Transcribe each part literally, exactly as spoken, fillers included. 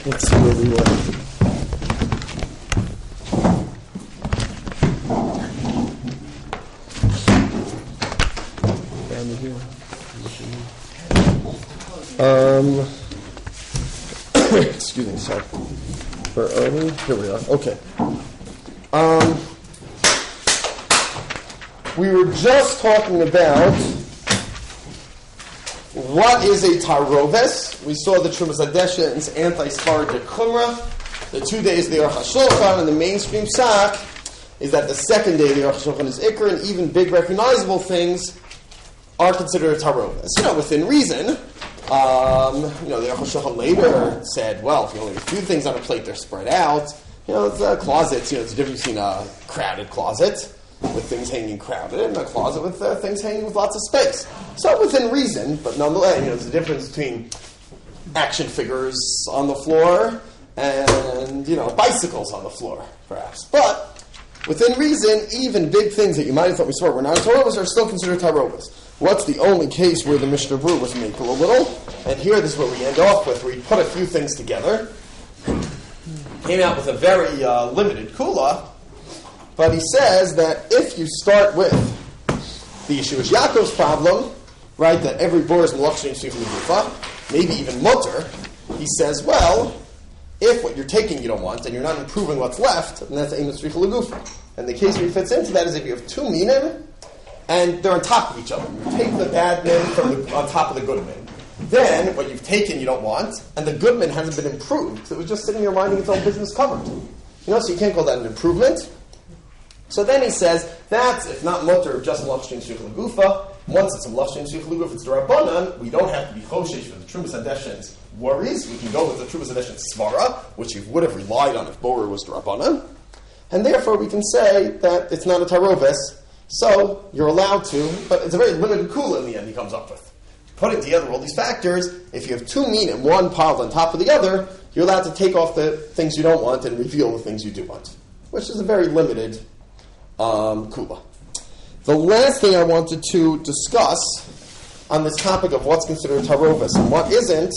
Let's see where we were. Um, excuse me, sorry. Where are we? Here we are. Okay. Um, we were just talking about what is a taroves. We saw the Trumas Hadesha and anti-Sfarad de Kumra. The two days of the Aruch HaShulchan and the mainstream Psak is that the second day of the Aruch HaShulchan is Ikr, and even big recognizable things are considered a taroves. You know, within reason. Um, you know, the Aruch HaShulchan later said, well, if you only have a few things on a plate, they're spread out. You know, it's uh, closets. You know, it's a difference between a crowded closet with things hanging crowded and a closet with uh, things hanging with lots of space. So within reason, but nonetheless, you know, there's a difference between action figures on the floor and, you know, bicycles on the floor, perhaps. But within reason, even big things that you might have thought we saw were not taroves are still considered taroves. What's the only case where the Mishnah Berurah was makel a little? And here, this is what we end off with, where he put a few things together. Came out with a very uh, limited kula, but he says that if you start with the Yeshua's Yaakov's problem, right, that every bor is melachshin shich legufa, maybe even mutter, he says, well, if what you're taking you don't want, and you're not improving what's left, then that's eimus shich legufa. And the case where he fits into that is if you have two minim, and they're on top of each other. You take the bad min from the, on top of the good min. Then, what you've taken you don't want, and the good min hasn't been improved. So it was just sitting there minding its own business covered. You know, so you can't call that an improvement. So then he says, that's, if not mutter, just melachshin shich legufa. Once it's a melachshin shich legufa, it's the Rabbanan, we don't have to be choshesh for the Trumas Hadesha's worries. We can go with the Trumas Hadesha's svara, which he would have relied on if borer was the Rabbanan. And therefore we can say that it's not a taroves. So you're allowed to, but it's a very limited kula in the end he comes up with. Putting together all these factors, if you have two minim, one piled on top of the other, you're allowed to take off the things you don't want and reveal the things you do want, which is a very limited um, kula. The last thing I wanted to discuss on this topic of what's considered taroves and what isn't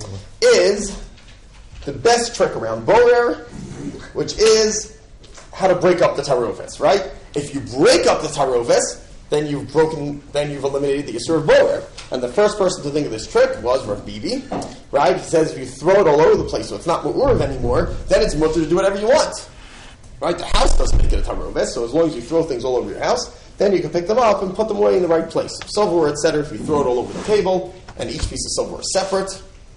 is the best trick around borer, which is how to break up the taroves, right? If you break up the taroves, then you've broken, then you've eliminated the Yisur of borer. And the first person to think of this trick was Rav Bibi, right? He says if you throw it all over the place so it's not mu'urav anymore, then it's mutter to do whatever you want. Right? The house doesn't make it a taroves, so as long as you throw things all over your house, then you can pick them up and put them away in the right place. Silverware, et cetera, if you throw it all over the table, and each piece of silverware is separate,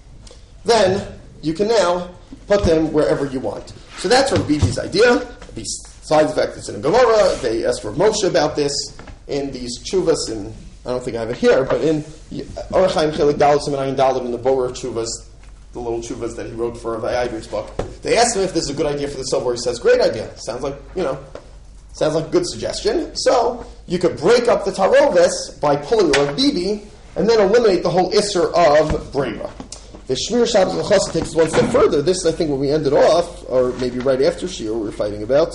then you can now put them wherever you want. So that's Rav Bibi's idea. Besides the fact that it's in a Gemara, they asked Rav Moshe about this in these tshuvas, and I don't think I have it here, but in Orach Chaim Chelik Daled Siman Daled in the borer tshuvas, the little tshuvas that he wrote for Rav Ivor's book, they asked him if this is a good idea for the silverware. He says, great idea. Sounds like, you know, sounds like a good suggestion. So you could break up the taroves by pulling the Rav Bibi, and then eliminate the whole isser of breva. The Shmir Shabbos L'Chasa takes it one step further. This, I think, when we ended off, or maybe right after Shir, we were fighting about.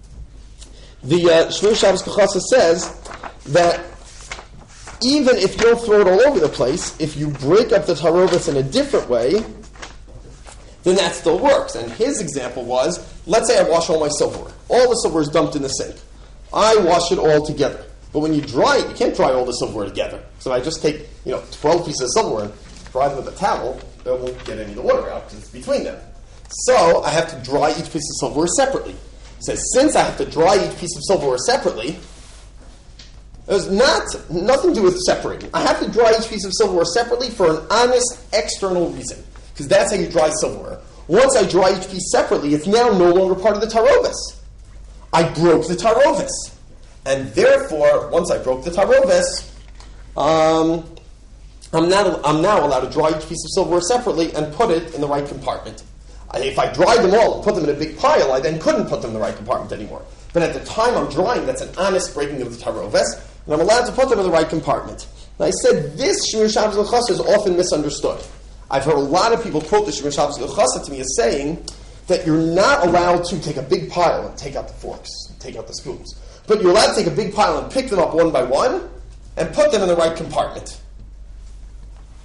The uh, Shmir Shabbos L'Chasa says that even if you don't throw it all over the place, if you break up the taroves in a different way, then that still works. And his example was, let's say I wash all my silverware. All the silverware is dumped in the sink. I wash it all together. But when you dry it, you can't dry all the silverware together. So I just take, you know, twelve pieces of silverware and dry them with a towel, they won't get any of the water out because it's between them. So I have to dry each piece of silverware separately. It says, since I have to dry each piece of silverware separately, there's not nothing to do with separating. I have to dry each piece of silverware separately for an honest external reason. Because that's how you dry silverware. Once I dry each piece separately, it's now no longer part of the taroves. I broke the taroves. And therefore, once I broke the taroves, um, I'm, not, I'm now allowed to dry each piece of silverware separately and put it in the right compartment. And if I dried them all and put them in a big pile, I then couldn't put them in the right compartment anymore. But at the time I'm drying, that's an honest breaking of the taroves, and I'm allowed to put them in the right compartment. And I said this Shmir Shabbos L'Chasa is often misunderstood. I've heard a lot of people quote the Shmir Shabbos L'Chasa to me as saying that you're not allowed to take a big pile and take out the forks, and take out the spoons. But you're allowed to take a big pile and pick them up one by one and put them in the right compartment.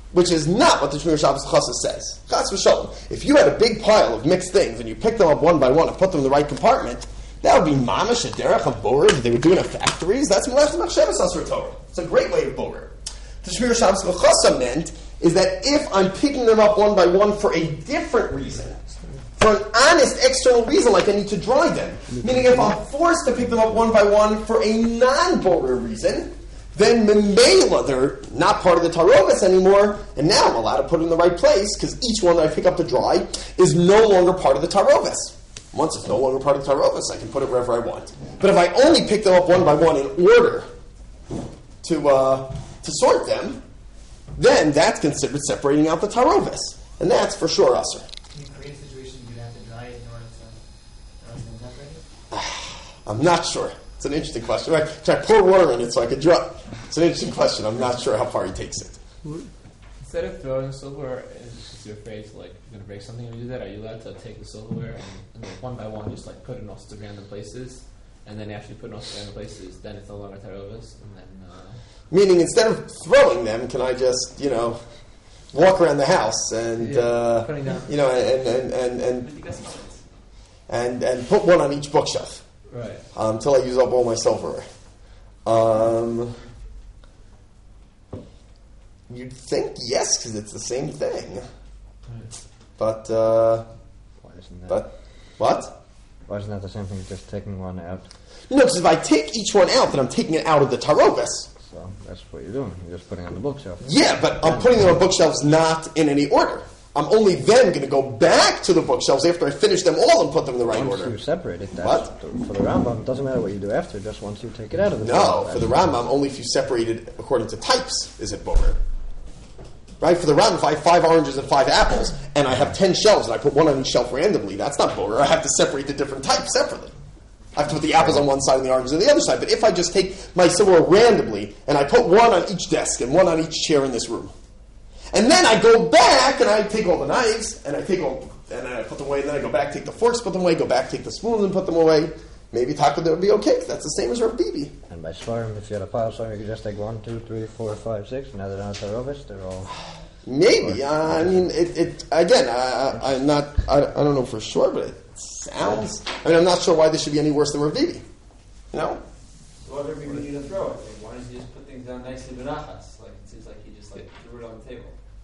which is not what the Shmir Shabbos Chassid says. Chas v'shalom. If you had a big pile of mixed things and you picked them up one by one and put them in the right compartment, that would be mamash a derech of borer that they would do in a factories. That's melech machshavas asur Torah. It's a great way of borer. The Shmir Shabbos Chassid meant is that if I'm picking them up one by one for a different reason, for an honest external reason, like I need to dry them, meaning if I'm forced to pick them up one by one for a non-borer reason, then memela, they're not part of the tarovis anymore, and now I'm allowed to put it in the right place, because each one that I pick up to dry is no longer part of the tarovis. Once it's no longer part of the tarovis, I can put it wherever I want. But if I only pick them up one by one in order to uh, to sort them, then that's considered separating out the tarovis, and that's for sure usher. Can you create situations you'd have to dry it in order to, in order to separate it? I'm not sure. It's an interesting question. Right? Should I pour water in it so I could drop? It's an interesting question. I'm not sure how far he takes it. Instead of throwing silverware, because you're afraid to, like, you're going to break something when you do that, are you allowed to take the silverware and, and like, one by one just like put it in all the random places, and then after you put it in all the random places, then it's no longer tarovas, and then... Uh... Meaning, instead of throwing them, can I just, you know, walk around the house and, yeah, uh, you know, and and and and, and and put one on each bookshelf? Right. Um, until I use up all my silverware. Um, you'd think yes, because it's the same thing. Right. But, uh, Why isn't that? but, what? Why isn't that the same thing as just taking one out? No, because if I take each one out, then I'm taking it out of the tarovis. So that's what you're doing. You're just putting it on the bookshelf. Yeah, but I'm putting them on bookshelves not in any order. I'm only then going to go back to the bookshelves after I finish them all and put them in the right once order. you separate it, that's What? for the Rambam, it doesn't matter what you do after, just once you take it out of the No, bottle, for the that's- Rambam, only if you separate it according to types is it borer. Right? For the Rambam, if I have five oranges and five apples, and I have ten shelves, and I put one on each shelf randomly, that's not borer. I have to separate the different types separately. I have to put the apples on one side and the oranges on the other side. But if I just take my silverware randomly, and I put one on each desk and one on each chair in this room, and then I go back and I take all the knives and I take all and then I put them away. And then I go back, take the forks, put them away. Go back, take the spoons, and put them away. Maybe Taka that would be okay. 'Cause that's the same as Rav Bibi. And by Svarim, if you had a pile of Svarim, you could just take one, two, three, four, five, six. Now they're not Tarovis, they're all. Maybe. Uh, I mean, it, it again. I, I, I'm not. I, I don't know for sure, but it sounds. I mean, I'm not sure why this should be any worse than Rav Bibi. You know. So what are we going to throw it? Like, why don't you just put things down nicely benachas? Like it seems like he just like threw it on the table.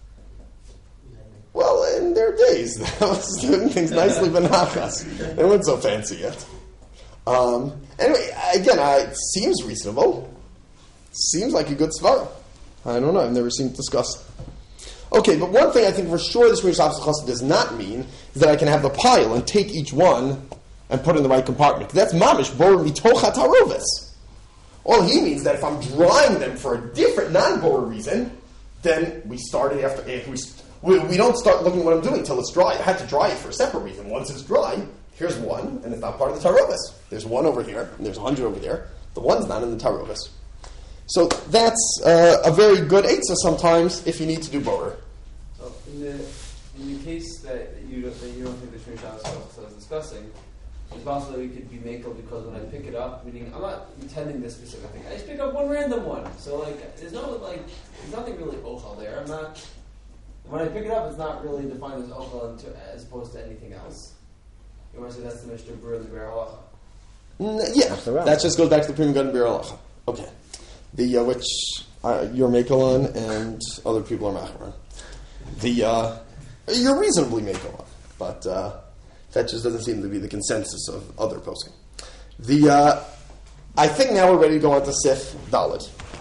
Well, in their days, I was doing things nicely benachas. They weren't so fancy yet. Um, anyway, again, I, it seems reasonable. Seems like a good svara. I don't know. I've never seen it discussed. Okay, but one thing I think for sure this Shmir Shabbos Chassid does not mean is that I can have the pile and take each one and put it in the right compartment. That's mamish bor mitocha tarovis. All he means that if I'm drying them for a different non-bor reason, then we started after if we, we we don't start looking at what I'm doing until it's dry. I had to dry it for a separate reason. Once it's dry, here's one, and it's not part of the tarovis. There's one over here, and there's a hundred over there. The one's not in the tarovis. So that's uh, a very good eitzah sometimes if you need to do borer. So in the in the case that you don't, that you don't think the Shmir Shabbos Chassid is discussing, it's possible that we could be makel because when I pick it up, meaning I'm not intending this specific thing. I just pick up one random one. So like, there's no like, there's nothing really ochel there. I'm not. When I pick it up, it's not really defined as ochel as opposed to anything else. You want to say that's the Mishnah Berurah and the Biur Halacha? Mm, yeah, that just goes back to the Pri Megadim Biur Halacha. Okay. The uh, which uh, you're makel on and other people are machmer on. The uh, you're reasonably makel on, but uh, that just doesn't seem to be the consensus of other posting. The uh, I think now we're ready to go on to Sif Daled.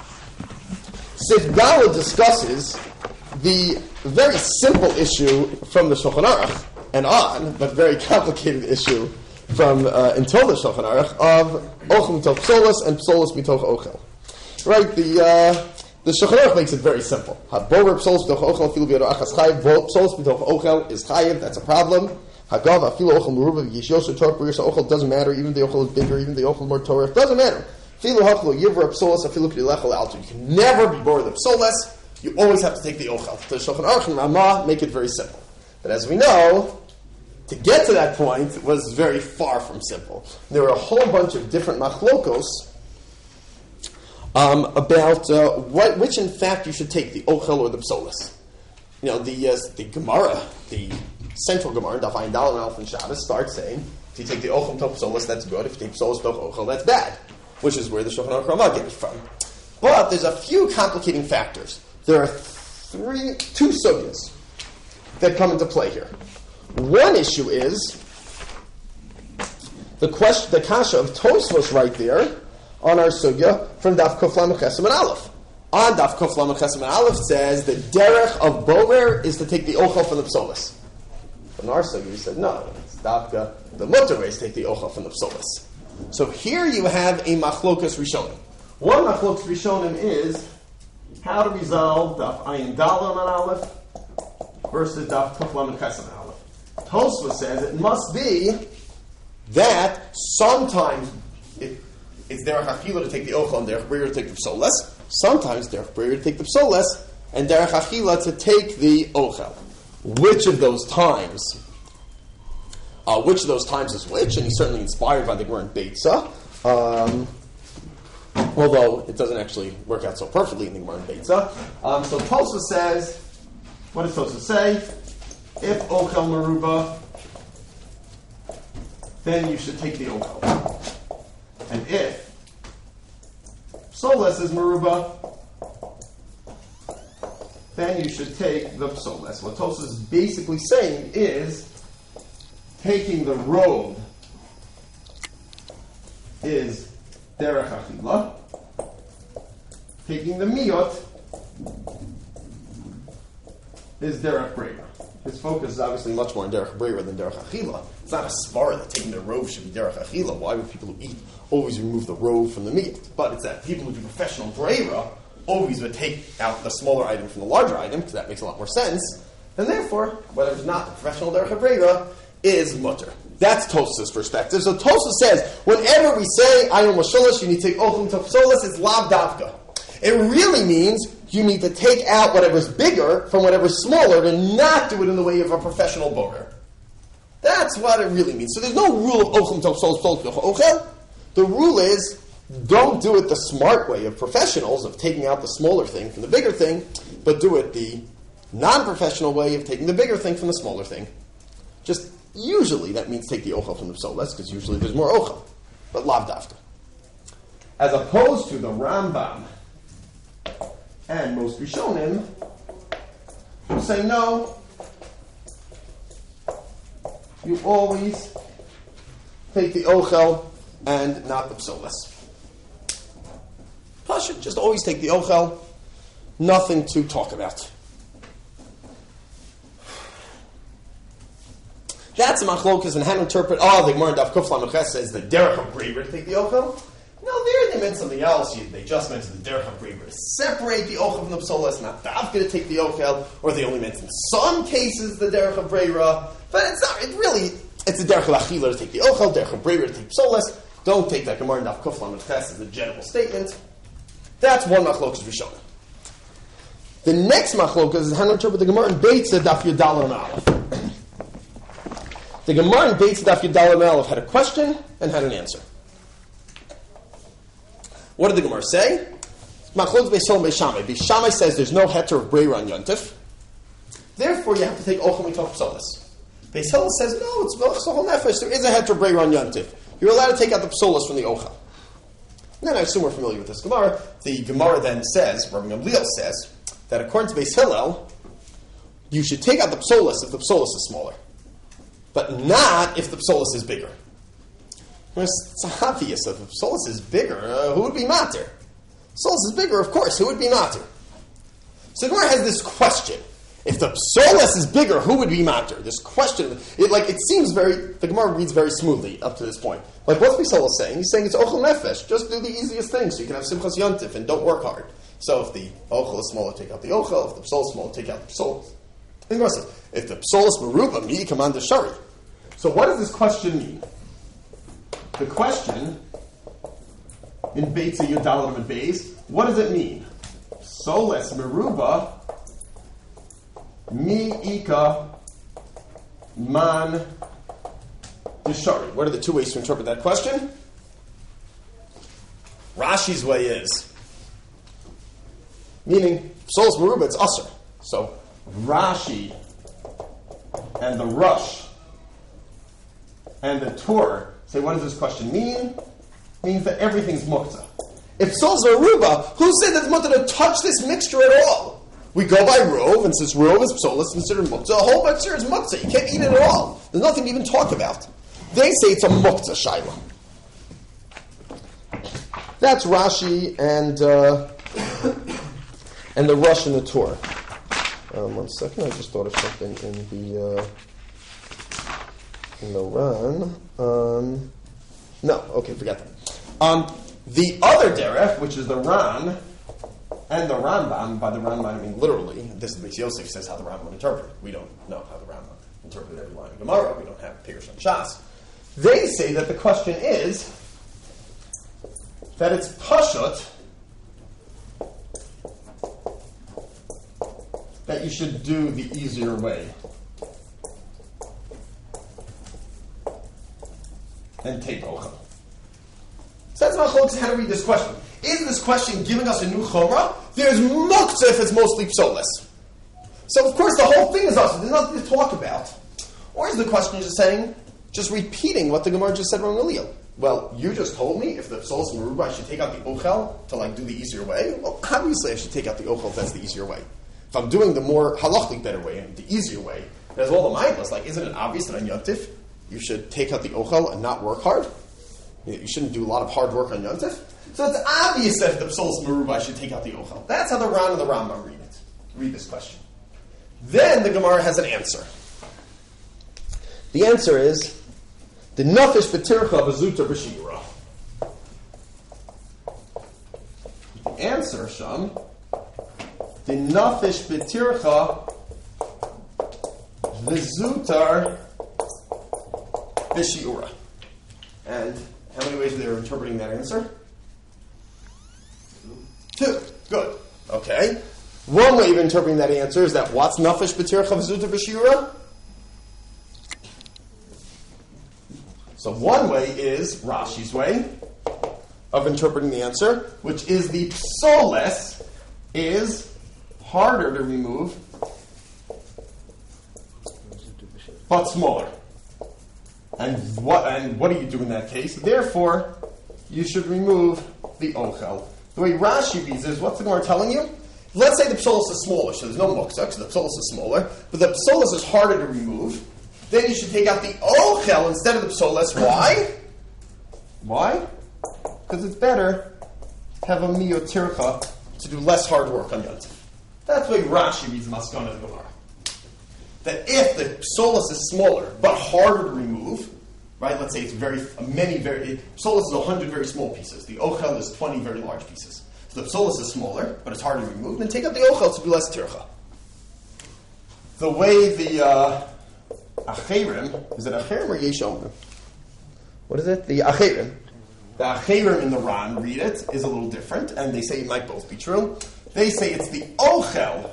Sif Daled discusses the very simple issue from the Shulchan Aruch and on, but very complicated issue from uh, until the Shulchan Aruch of ochel mitoch psolos and psolos mitoch ochel. Right, the uh, the Shulchan Aruch makes it very simple. Haborer psolos mitoch ochel afilu b'yado achas chayiv. Psolos mitoch ochel is chayiv. That's a problem. Hagav afilu ochel meruba v'yishyosu torah b'yirsa ochel doesn't matter. Even the ochel is bigger. Even the ochel is more torah. Doesn't matter. Afilu hachlu yivra psolos afilu k'dilechel alter. You can never be bored of the psolos. You always have to take the ochel. The Shulchan Aruch and Ramah make it very simple. But as we know, to get to that point was very far from simple. There were a whole bunch of different machlokos um, about uh, what, which, in fact, you should take, the ochel or the psolos. you know, the uh, the Gemara, the central Gemara, Daf Ayin Daled and Aleph and Shabbos, starts saying, if you take the Ochel Toch Psolas, that's good. If you take Psolas Toch Ochel, that's bad. Which is where the Shulchan Aruch Ramah gets it from. But there's a few complicating factors. There are three, two sugyas that come into play here. One issue is the question, the kasha of Tosfos right there on our sugya from Daf Kuf Lamed Chesem and Aleph. On Daf Kuf Lamed Chesem and Aleph says the derech of borer is to take the ochel from the psolas. In our sugya we said no, it's Dafka the mutter way is to take the ochel from the psolas. So here you have a machlokas rishonim. One machlokas rishonim is how to resolve Daf Ayin Daled and Aleph versus Daf Kuf Lamed Chesem and Aleph. Tosfos says it must be that sometimes it, it's derech achila to take the ochel and derech b'reira to take the psolas. Sometimes derech b'reira to take the psolas and derech achila to take the ochel. Which of those times? Uh, which of those times is which? And he's certainly inspired by the Gemara in Beitza, um, although it doesn't actually work out so perfectly in the Gemara in Beitza. Um, so Tosfos says, what does Tosfos say? If ochel meruba, then you should take the ochel. And if psolas is meruba, then you should take the psolas. What Tosfos is basically saying is taking the road is derech achila, taking the miyot is derech b'reira. His focus is obviously much more on derech b'reira than derech achila. It's not a svara that taking the rove should be derech achila. Why would people who eat always remove the rove from the meat? But it's that people who do professional b'reira always would take out the smaller item from the larger item, because that makes a lot more sense. And therefore, whether it's not the professional derech b'reira is mutter. That's Tosfos' perspective. So Tosfos says, whenever we say ayom l'sholosh, you need to take ochel to psolas, it's lav davka. It really means you need to take out whatever's bigger from whatever's smaller to not do it in the way of a professional borer. That's what it really means. So there's no rule of ochel to psolas, psolas to ochel. The rule is, don't do it the smart way of professionals, of taking out the smaller thing from the bigger thing, but do it the non-professional way of taking the bigger thing from the smaller thing. Just usually that means take the ochel from the psolas, because usually there's more ochel, but lav davka. As opposed to the Rambam and most Rishonim, who say no, you always take the ochel and not the psolas. Pasha, just always take the ochel, nothing to talk about. That's a machlokas, and how to interpret, oh, the Gemara in Daf Kuf Lamed Ches says the derech of b'reira to take the ochel. No, there they meant something else. They just meant the derech of b'reira to separate the ochel from the psolas, not davka to take the ochel, or they only meant in some cases the derech of b'reira. But it's not, it really, it's the derech of achila to take the ochel, derech of b'reira to take psolas. Don't take that Gemara in Daf Kuf Lamed Ches as a general statement. That's one machlokas Rishonah. The next machlokas is how to interpret the Gemara in Beitza Daf Yud Daled and Aleph. The Gemara in Beitza Daf Yud Daled and Aleph had a question and had an answer. What did the Gemara say? Machlokas Beis Hillel and Beis Shammai. Beis Shammai says there's no heter of b'reira on Yontif. Therefore, you have to take ochel mitoch psolas. Beis Hillel says no, it's v'chol nefesh. There is a heter of b'reira on Yontif. You're allowed to take out the psolas from the ochel. And then I assume we're familiar with this Gemara. The Gemara then says, Rabbi Gamliel says, that according to Beis Hillel, you should take out the psolas if the psolas is smaller, but not if the psolas is bigger. Well, it's obvious if the psolas is bigger, uh, who would be matir? Psolas is bigger, of course. Who would be matir? So the Gemara has this question: if the psolas is bigger, who would be matir? This question, it like it seems very. The Gemara reads very smoothly up to this point. Like what's Beis Hillel saying? He's saying it's ochel nefesh. Just do the easiest thing, so you can have simchas yontif and don't work hard. So if the ochel is smaller, take out the ochel. If the psolas is smaller, take out the psolas. The Gemara says, if the psolas meruba, mi command shari. So what does this question mean? The question in Beitza Yud Daled and Beis, what does it mean? Soles meruba mi ika man deshari. What are the two ways to interpret that question? Rashi's way is, meaning soles meruba, it's usher. So Rashi and the Rush and the Tur say, what does this question mean? It means that everything's muktzah. If Sol's Aruba, who said that it's mutter to touch this mixture at all? We go by Rov, and since Rov is Psola, it's considered muktzah. A whole mixture is muktzah. You can't eat it at all. There's nothing to even talk about. They say it's a muktzah shaila. That's Rashi and uh, and the Rush and the Tur. Um, one second, I just thought of something in the uh, in the Ran. Um, no, okay, forget that. Um, the other derech, which is the Ran and the Rambam, by the Rambam I mean literally, this is the Yosef says how the Rambam interpreted. We don't know how the Rambam interpreted every line of Gemara. We don't have Pirush and Shas. They say that the question is that it's pashut that you should do the easier way and take ochel. So that's machlokes how to read this question. Is this question giving us a new chomrah? There's muktzah if it's mostly psolis. So of course the whole thing is us. There's nothing to talk about. Or is the question just saying, just repeating what the Gemara just said from Gamliel? Well, you just told me if the psolis and meruba I should take out the ochel to like do the easier way. Well, obviously I should take out the ochel if that's the easier way. If I'm doing the more halachically better way and the easier way, there's all the mindless. Like, isn't it obvious that on Yontif you should take out the ochel and not work hard? You shouldn't do a lot of hard work on Yontif. So it's obvious that if the psolis meruba I should take out the ochel. That's how the Ran and the Rambam read it. Read this question. Then the Gemara has an answer. The answer is the nafish b'tircha v'zuta b'shira. The answer, Sham, the nafish b'tircha v'zutar b'shira. And how many ways are they interpreting that answer? Two. Good. Okay. One way of interpreting that answer is that what's nafish b'tircha v'zuta b'shira? So one way is Rashi's way of interpreting the answer, which is the psolis is harder to remove, but smaller. And what and what do you do in that case? Therefore, you should remove the ochel. The way Rashi reads is, what's the Gemara telling you? Let's say the psolis is smaller, so there's no muktzah, because the psolis is smaller, but the psolis is harder to remove. Then you should take out the ochel instead of the psolis. Why? Why? Because it's better to have a miyotircha to do less hard work on Yontif. That's the way Rashi reads Maskana of the Gemara. That if the psolis is smaller but harder to remove, right? Let's say it's very many very psolis is a hundred very small pieces. The ochel is twenty very large pieces. So the psolis is smaller, but it's harder to remove. Then take out the ochel to do less tircha. The way the uh, Acherim, is it Acherim or Yeshomrim? What is it? The Acherim. The Acherim in the Ran read it is a little different, and they say it might both be true. They say it's the Ochel.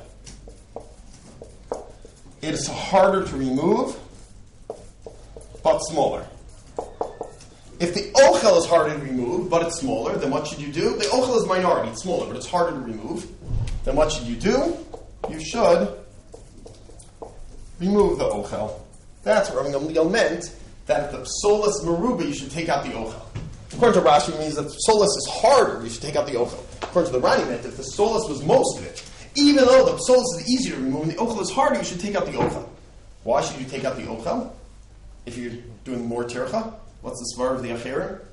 It's harder to remove, but smaller. If the Ochel is harder to remove, but it's smaller, then what should you do? The Ochel is minority, it's smaller, but it's harder to remove. Then what should you do? You should remove the Ochel. That's what Rabbi Gamliel meant, that if the psolis meruba, you should take out the ochel. According to Rashi, it means that the psolis is harder, you should take out the ochel. According to the Rani, meant if the psolis was most of it, even though the psolis is easier to remove and the ochel is harder, you should take out the ochel. Why should you take out the ochel? If you're doing more tircha, what's the svar of the acherim?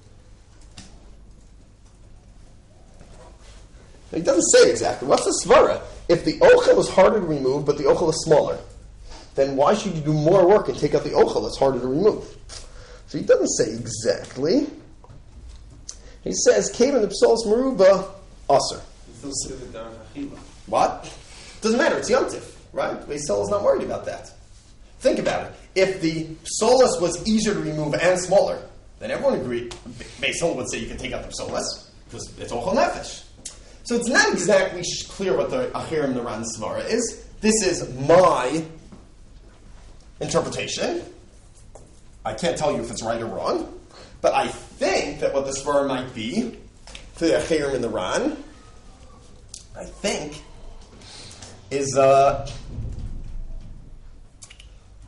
He doesn't say exactly. What's the svara? If the ochel is harder to remove, but the ochel is smaller, then why should you do more work and take out the ochel that's harder to remove? So he doesn't say exactly. He says, came in the psolis meruba, aser. What? Doesn't matter, it's yontif, right? Beisel is not worried about that. Think about it. If the psolis was easier to remove and smaller, then everyone agreed, Beisel would say you can take out the psolis, because it's ochel nefesh. So it's not exactly clear what the Acherim Naran Svara is. This is my interpretation. I can't tell you if it's right or wrong, but I think that what the Svara might be for the Acherim in the Ran, I think, is uh,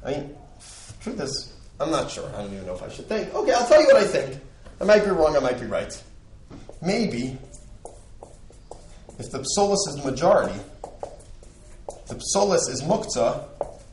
I mean, truth is, I'm not sure. I don't even know if I should think. Okay, I'll tell you what I think. I might be wrong, I might be right. Maybe, if the psolis is the majority, the psolis is muktzah,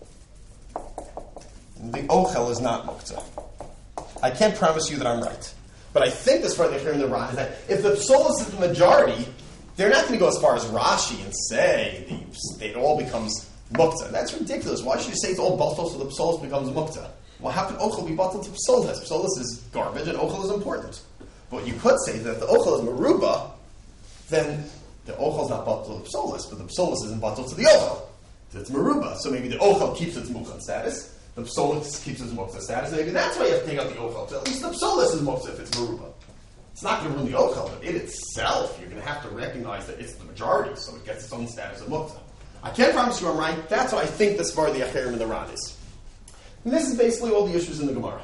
the ochel is not muktzah. I can't promise you that I'm right. But I think as far as they're in the Ran is that if the psolis is the majority, they're not going to go as far as Rashi and say the, it all becomes muktzah. That's ridiculous. Why should you say it's all batal so the psolis becomes muktzah? Well, how can ochel be batal to psolis? Psolis is garbage and ochel is important. But you could say that if the ochel is meruba, then the ochel is not batal to the psolis, but the psolis isn't batal to the ochel. It's meruba. So maybe the ochel keeps its muktzah status, the psolis keeps its muktzah status, and maybe that's why you have to take out the ochel. So at least the psolis is muktzah if it's meruba. It's not going to ruin the ochel, but it itself, you're going to have to recognize that it's the majority, so it gets its own status of muktzah. I can't promise you I'm right. That's what I think the Svar, the Acherim, and the Ran is. And this is basically all the issues in the Gemara.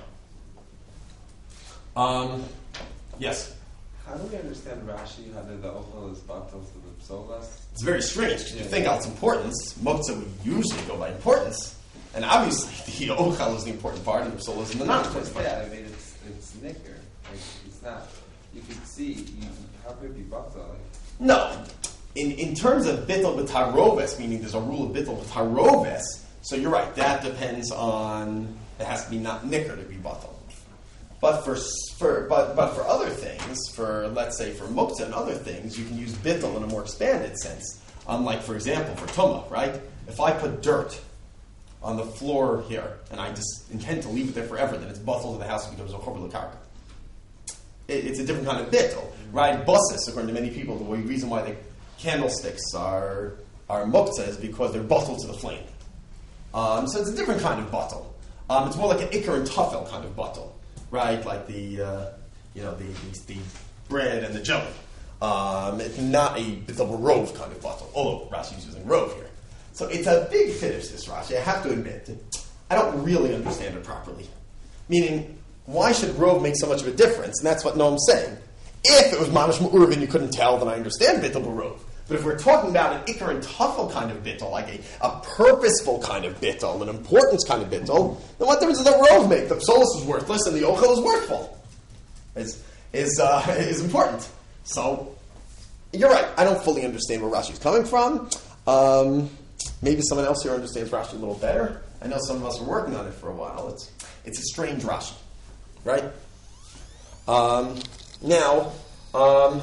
Um, yes? How do we understand Rashi, how the ochel is batal to the psolas? It's very strange, because you think out its importance. Muktzah would usually go by importance. And obviously, the ochel is the important part, and the psola is the non-important part. Yeah, I mean, it's, it's nicker. Like, it's not... You can see, you, how could it be batal? Like, no. In in terms of bittul b'taroves, meaning there's a rule of bittul b'taroves, so you're right, that depends on, it has to be not nicker to be batal. But for, for, but, but for other things, for, let's say, for muktzah and other things, you can use bittul in a more expanded sense. Unlike, for example, for tumah, right? If I put dirt on the floor here, and I just intend to leave it there forever, then it's batal to the house and becomes a chorban l'karka. It's a different kind of bittul, right? Buses, according to many people, the reason why the candlesticks are are muktzah is because they're batal to the flame. Um, so it's a different kind of batal. Um, it's more like an ikar and tafel kind of batal, right? Like the uh, you know the, the the bread and the jelly. Um, it's not a bittul rove kind of batal. Although Rashi's using rove here, so it's a big finish. This Rashi, I have to admit, I don't really understand it properly. Meaning, why should rove make so much of a difference? And that's what Noam's saying. If it was mamash mu'urav and you couldn't tell, then I understand bittul b'rov. But if we're talking about an ikar and tafel kind of bittul, like a, a purposeful kind of bittul, an importance kind of bittul, then what difference does the rove make? The psolis is worthless and the ochel is worthful. Is is uh, is important. So you're right. I don't fully understand where Rashi's coming from. Um, maybe someone else here understands Rashi a little better. I know some of us are working on it for a while. It's it's a strange Rashi. Right? Um, now, um,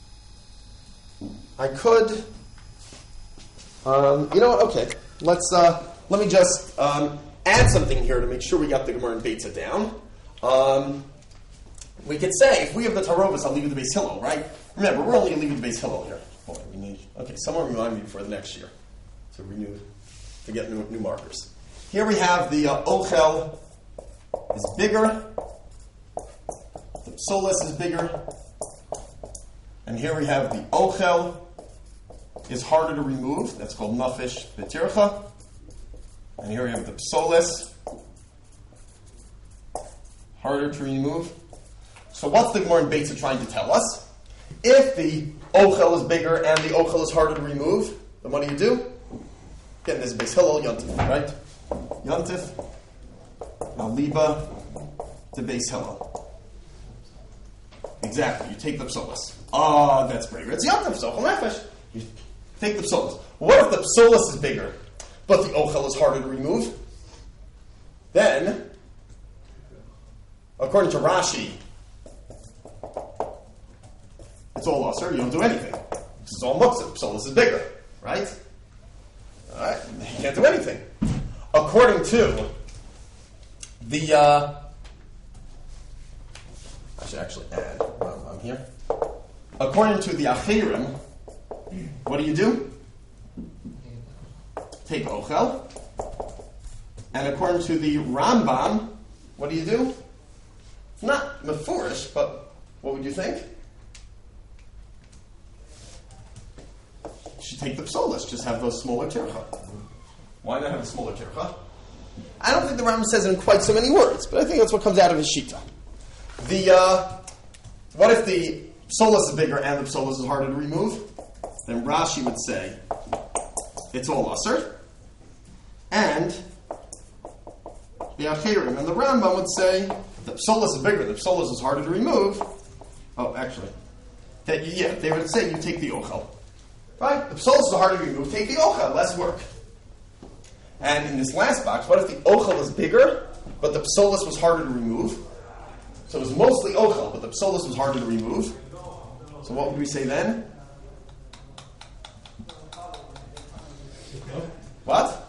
I could, um, you know what? Okay, let's uh, let me just um, add something here to make sure we got the Gemara and Beitza down. Um, we could say if we have the Tarovas, I'll leave it the base Hillel, right? Remember, we're only going to leave it the base Hillel here. Boy, we need okay. Someone remind me before the next year to renew to get new, new markers. Here we have the uh, ochel is bigger. The psolis is bigger. And here we have the ochel is harder to remove. That's called nafish b'tircha. And here we have the psolis, harder to remove. So what's the Gemara in Beitza trying to tell us? If the ochel is bigger and the ochel is harder to remove, then what do you do? Again, this is Beis Hillel Yontif, right? Yontif, Maliba, to Beis Hillel. Exactly. You take the psolis. Ah, oh, that's great. It's Yontif, Zochel Nefesh. You take the psolis. What if the psolis is bigger, but the ochel is harder to remove? Then, according to Rashi, it's all usher. You don't do anything. This is all muktzah. Psolis is bigger, right? All right. You can't do anything. According to the, uh, I should actually add while I'm here. According to the Achirim, what do you do? Take ochel. And according to the Rambam, what do you do? It's not mefurish, but what would you think? You should take the psolis, just have those smaller tircha. Why not have a smaller tircha? I don't think the Rambam says it in quite so many words, but I think that's what comes out of his shita. The uh, what if the psolis is bigger and the psolis is harder to remove? Then Rashi would say it's all usher, and the Achirim, and the Rambam would say the psolis is bigger, the psolis is harder to remove. Oh, actually, that yeah, they would say you take the ochel, right? The psolis is harder to remove. Take the ochel, less work. And in this last box, what if the ochel is bigger, but the psolis was harder to remove? So it was mostly ochel, but the psolis was harder to remove. So what would we say then? What?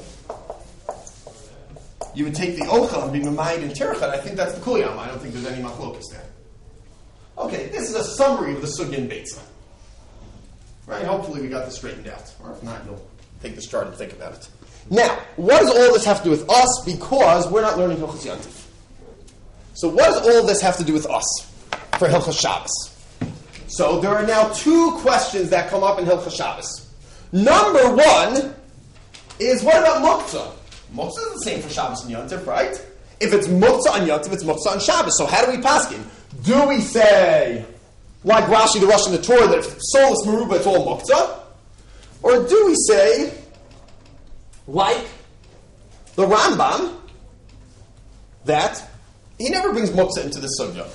You would take the ochel and be mamayid in tircha, and I think that's the kuliyam. I don't think there's any machlokas there. Okay, this is a summary of the sugya in Beitza. Right? Hopefully we got this straightened out. Or if not, you'll take this chart and think about it. Now, what does all this have to do with us? Because we're not learning Hilchos Yontif. So what does all this have to do with us for Hilchos Shabbos? So there are now two questions that come up in Hilchos Shabbos. Number one is, what about Muktzah? Muktzah is the same for Shabbos and Yontif, right? If it's Muktzah on Yontif, it's Muktzah on Shabbos. So how do we paskin? Do we say, like Rashi the Rosh in the Torah, that if soul is Meruba, it's all Muktzah? Or do we say, like the Rambam, that he never brings Muktzah into the sugya?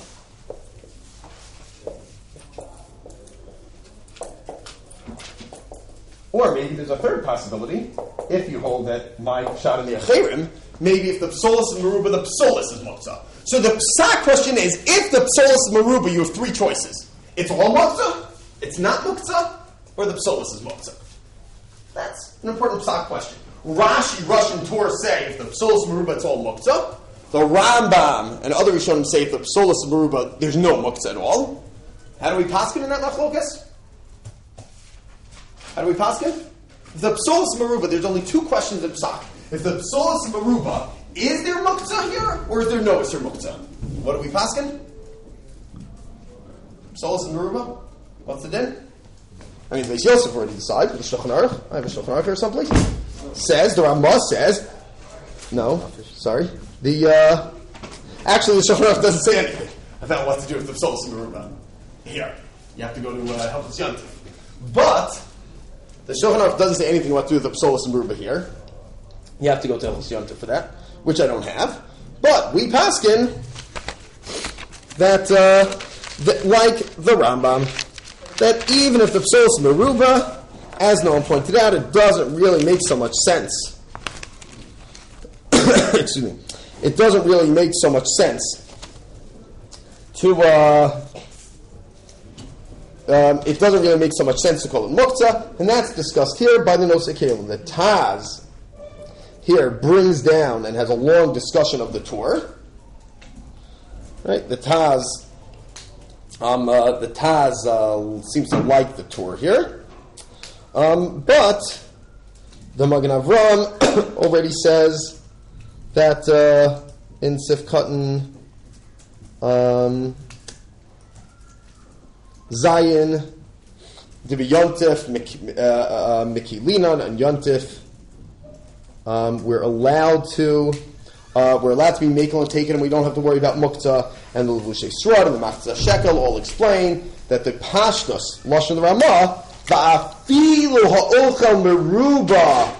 Or maybe there's a third possibility. If you hold that my shot in the Achirim, maybe if the psolis is Meruba, the psolis is Muktzah. So the psak question is, if the psolis is Meruba, you have three choices. It's all Muktzah, it's not Muktzah, or the psolis is Muktzah. That's an important psak question. Rashi, Rosh, and Torah say if the psolis is Meruba, it's all Muktzah. The Rambam and other Rishonim say if the psolis is Meruba, there's no Muktzah at all. How do we paskin in that machlokas? How do we paskin? If the psolis is Meruba, there's only two questions in psak. If the psolis is Meruba, is there Muktzah here, or is there no Isser Muktzah? What do we paskin? Psolis is Meruba? What's the din? I mean, Beis Yosef already decides with the Shulchan Aruch. I have a Shulchan Aruch here someplace. Says, the Ramah says, no, sorry. The, uh, actually the Shulchan Aruch doesn't say anything about what to do with the psolis is Meruba. Here. You have to go to uh, Hilchos Yontif. But, the Shulchan Aruch doesn't say anything what to do with the psolis is Meruba here. You have to go to Hilchos Yontif for that, which I don't have. But we paskin that, uh, that, like the Rambam, that even if the psolis is Meruba, as no one pointed out, it doesn't really make so much sense. Excuse me. It doesn't really make so much sense to, uh, um, it doesn't really make so much sense to call it Muktzah, and that's discussed here by the Nosei Kelim. The Taz here brings down and has a long discussion of the Torah. Right? The Taz, um, uh, the Taz uh, seems to like the Torah here, um, but the Magen Avram already says that uh, in Sif Katan um, Zayin, Dibi Yontif, Mikilinan, and Yontif, um, we're allowed to uh, we're allowed to be makel and taken, and we don't have to worry about Muktzah. And the Levushei Srod and the Machzah Shekel all explain that the Pashtus Lashon the Ramah va'afilu ha'ochel meruba,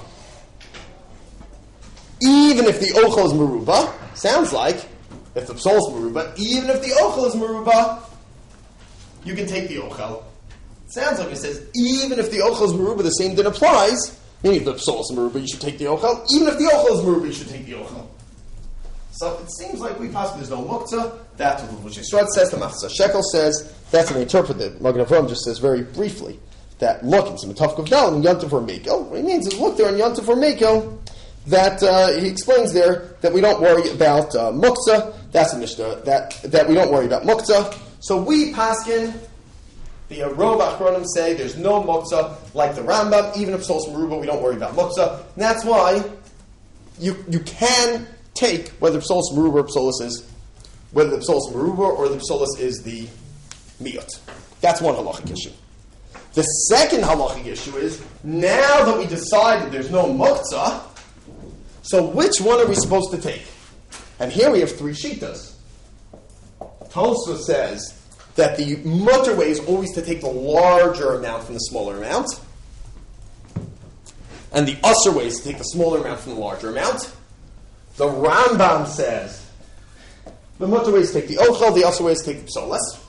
even if the ochel is meruba, sounds like if the psolis is meruba, even if the ochel is meruba, you can take the ochel. Sounds like it says even if the ochel is meruba, the same din applies. Meaning if the psolis is meruba, you should take the ochel. Even if the ochel is meruba, you should take the ochel. So it seems like we possibly there's no muktzah. That's what the Levushei Srod says. The Machzah Shekel says. That's what they interpret it. Magen Avram just says very briefly that look, it's in Mataf Kavdal and Yontif or Mekel. What he means is look there in Yontif or Mekel. That uh, he explains there that we don't worry about uh, muktzah. That's a mishnah that that we don't worry about muktzah. So we paskin, the Rov Achronim say there's no muktzah like the Rambam. Even if psolis meruba, we don't worry about muktzah. And that's why you you can take whether psolis meruba or psolis is whether the psolis meruba or the psolis is the miyot. That's one halachic issue. The second halachic issue is now that we decided there's no muktzah. So which one are we supposed to take? And here we have three shitas. Tosfos says that the mutter way is always to take the larger amount from the smaller amount. And the usher way is to take the smaller amount from the larger amount. The Rambam says the mutter ways take the ochel, the also ways take the psolas.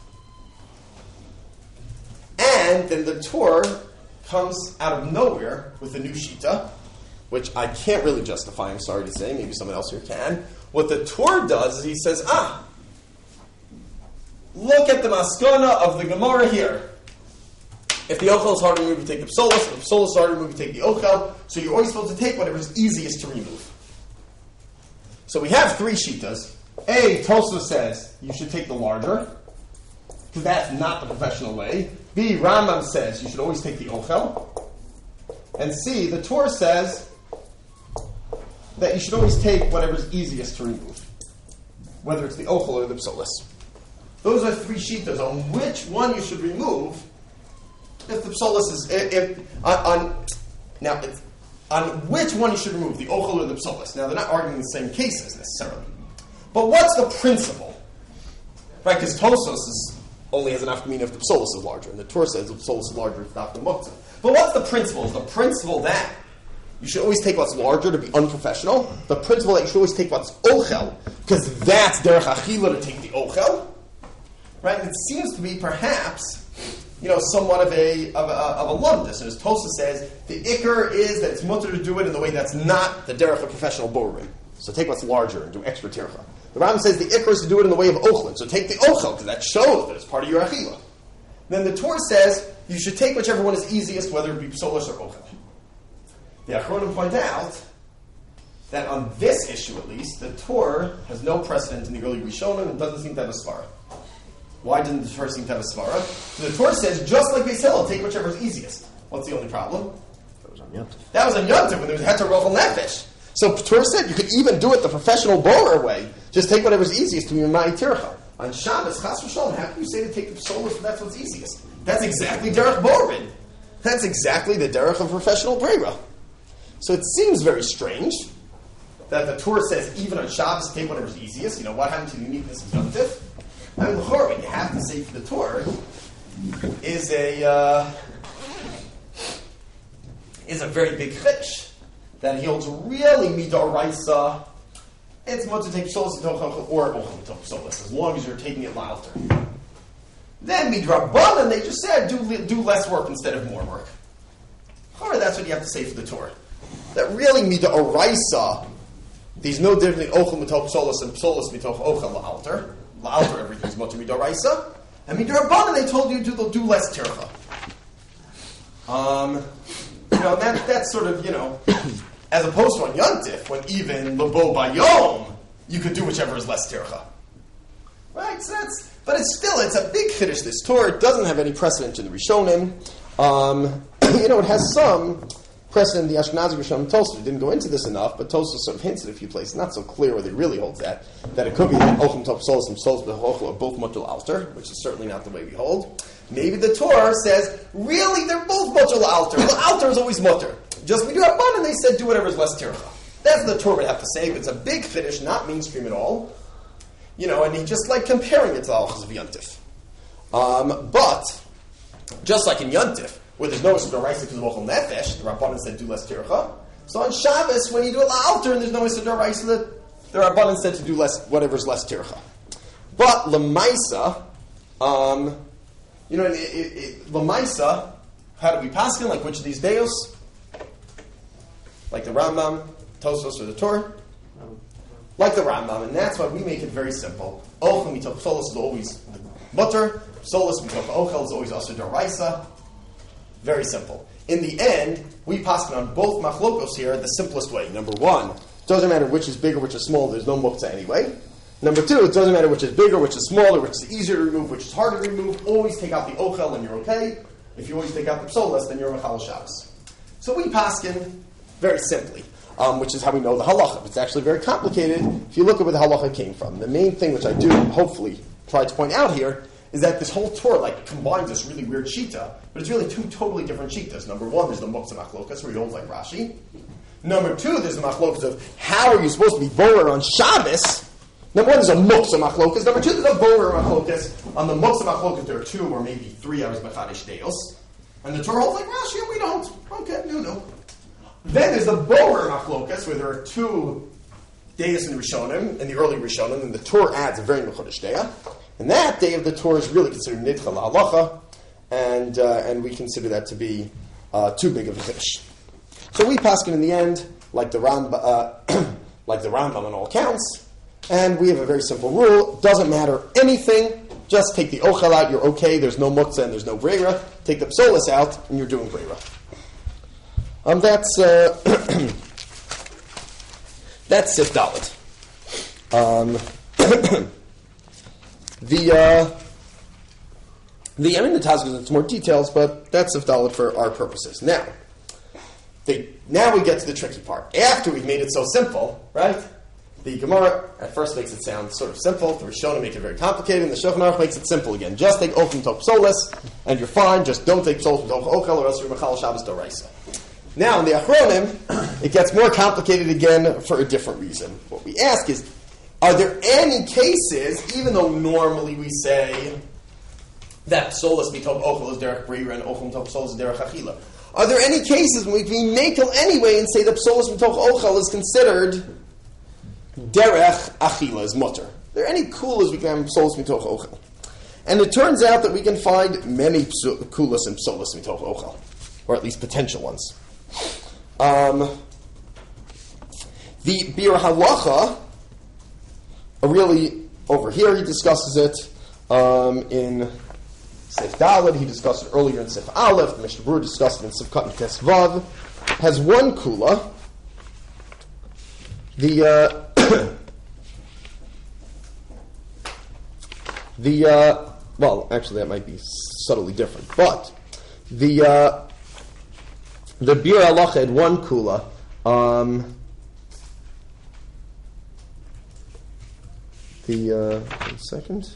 And then the Torah comes out of nowhere with a new shita, which I can't really justify, I'm sorry to say, maybe someone else here can. What the Torah does is he says, ah, look at the maskana of the Gemara here. If the ochel is hard to remove, you take the psolas. If the psolas is hard to remove, you take the ochel. So you're always supposed to take whatever is easiest to remove. So we have three shitas. A, Tosfos says you should take the larger, because that's not the professional way. B, Rambam says you should always take the ochel. And C, the Torah says that you should always take whatever is easiest to remove, whether it's the ochel or the psolas. Those are three shitas on which one you should remove. If the psolas is if, if on, on now it's, on which one you should remove, the ochel or the psolas. Now they're not arguing the same cases necessarily, but what's the principle? Right? Because Tosfos is only has enough to mean if the psolas is larger, and the Torah says the psolas is larger if not the muktzah. But what's the principle? Is the principle that you should always take what's larger to be unprofessional? The principle that you should always take what's ochel, because that's derech achila to take the ochel, right? And it seems to be perhaps, you know, somewhat of a of a, of a lumdus. And as Tosfos says, the ikar is that it's mutter to do it in the way that's not the derech of professional borim. So take what's larger and do extra tircha. The Rambam says the ikar is to do it in the way of ochlin. So take the ochel, because that shows that it's part of your achila. Then the Torah says you should take whichever one is easiest, whether it be psolas or ochel. The Achronim point out that on this issue, at least, the Torah has no precedent in the early Rishonim and doesn't seem to have a svara. Why didn't the Torah seem to have a svara? So the Torah says, just like Beis Hillel, take whichever is easiest. What's the only problem? That was on Yom Tov. That was on Yom Tov when there was heter rochel nefesh. So the Torah said you could even do it the professional borer way. Just take whatever's easiest to be Mai Tircha. On Shabbos, Chas v'Shalom, how can you say to take the psolas if that's what's easiest? That's exactly derech borin. That's exactly the derech of professional brera. So it seems very strange that the Torah says even on Shabbos, take whatever's easiest. You know, what happened to the uniqueness of Yom Tov? I mean, l'chor, what you have to say for the Torah is a uh, is a very big chiddush that he holds really midoraisa. It's much to take psolas or ochel to psolas, as long as you're taking it la'alter. Then midrabanan, they just said do do less work instead of more work. Or that's what you have to say for the Torah. That really midoraisa, there's no difference between ochel mitoch psolas and psolas mitoch ochel la'alter. La'alter, everything's much midoraisa. And midrabanan, they told you to do less tircha. Um, you know, that that's sort of, you know, as opposed to on Yontif, when even lebo bayom, you could do whichever is less tircha. Right? So that's, but it's still, it's a big chiddush, this Torah. It doesn't have any precedent in the Rishonim. Um, you know, it has some precedent in the Ashkenazi Rishonim. Tosfos didn't go into this enough, but Tosfos sort of hints at a few places. Not so clear whether he really holds that. That it could be that Ochem Top Solos and Solos B'Hochel are both mutal alter, which is certainly not the way we hold. Maybe the Torah says, really, they're both mutal alter. The alter is always mutter. Just we do have fun, and they said do whatever is less tircha. That's what the Torah would have to say, but it's a big chiddush, not mainstream at all. You know, and he just like comparing it to the halachas of Yontif. Um, but, just like in Yontif, where there's no issue d'oraisa because of ochel nefesh, the Rabbanan said do less tircha. So on Shabbos, when you do a la'alter and there's no issue d'oraisa, the Rabbanan said to do less, whatever's less tircha. But lemaisa, um, you know, it, it, it, lemaisa, how do we paskin? Like which of these deos? Like the Rambam, Tosfos, or the Torah? Like the Rambam, and that's why we make it very simple. Ochel mitoch psolos is always mutter. Psolos mitoch ochel is always also d'oraisa. Very simple. In the end, we paskin on both machlokos here the simplest way. Number one, it doesn't matter which is bigger, which is smaller. There's no muktzah anyway. Number two, it doesn't matter which is bigger, which is smaller, which is easier to remove, which is harder to remove. Always take out the ochel and you're okay. If you always take out the psolos, then you're mechal Shabbos. So we paskin very simply, um, which is how we know the halacha. It's actually very complicated if you look at where the halacha came from. The main thing which I do hopefully try to point out here is that this whole Torah like combines this really weird shita, but it's really two totally different shitas. Number one, there's the muktzah machlokas, where he holds like Rashi. Number two, there's the machlokas of how are you supposed to be borer on Shabbos. Number one, there's a muktzah machlokas. Number two, there's a borer machlokas. On the muktzah machlokas, there are two or maybe three hours mechadish deos. And the Torah holds like Rashi, and we don't. Okay, no, no. Then there's the borer machlokas, where there are two days in Rishonim, in the early Rishonim, and the Torah adds a very Mechudesh Deya. And that day of the Torah is really considered Nidcha La'alacha, and uh, and we consider that to be uh, too big of a Chiddush. So we paskin in the end, like the Ram, uh, like the Rambam on all counts, and we have a very simple rule: doesn't matter anything. Just take the ochel out, you're okay, there's no muktzah and there's no breira. Take the psolis out, and you're doing breira. Um, that's, uh, that's Sif Dalet. Um, the, uh, the, I mean, the Taz goes into more details, but that's Sif Dalet for our purposes. Now, they, now we get to the tricky part. After we've made it so simple, right? The Gemara at first makes it sound sort of simple. The Rishonim make it very complicated, and the Shulchan Aruch makes it simple again. Just take ochel mitok psolis, and you're fine. Just don't take psolis mitok ochel, or else you're mechal Shabbos doraisa. Now in the Achronim, it gets more complicated again for a different reason. What we ask is, are there any cases, even though normally we say that psolis mitok ochel is derech breira and ochel mitok psolis is derech achila, are there any cases when we can make it anyway and say that psolis mitok ochel is considered derech achila is mutter? Are there any kulas we can have psolis mitoch ochel? And it turns out that we can find many kulas and psolis mitoch ochel, or at least potential ones. Um, the Bir Halacha, uh, really over here he discusses it um, in Sif Daled. He discussed it earlier in Sif Aleph. The Mishnah Berurah discussed it in Sif Katan Tes Vav. Has one kula. The uh, the uh, well, actually, that might be subtly different, but the uh, the Bir Halacha had one kula. Um, the uh, one second.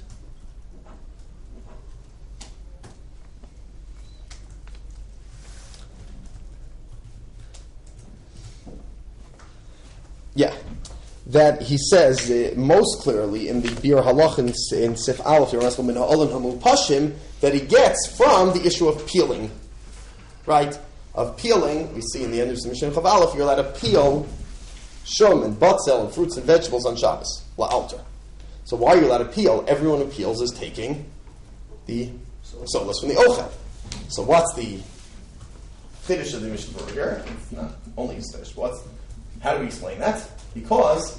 Yeah, that he says uh, most clearly in the Bir Halach in, in Sif Aleph, that he gets from the issue of peeling, right? Of peeling, we see in the end of the Mishnah Chav Aleph, you're allowed to peel shum and batzel and fruits and vegetables on Shabbos, la'alter. So why are you allowed to peel? Everyone who peels is taking the solas from the ochel. So what's the finish of the Mishnah Berurah here? It's not only his finish, but what's how do we explain that? Because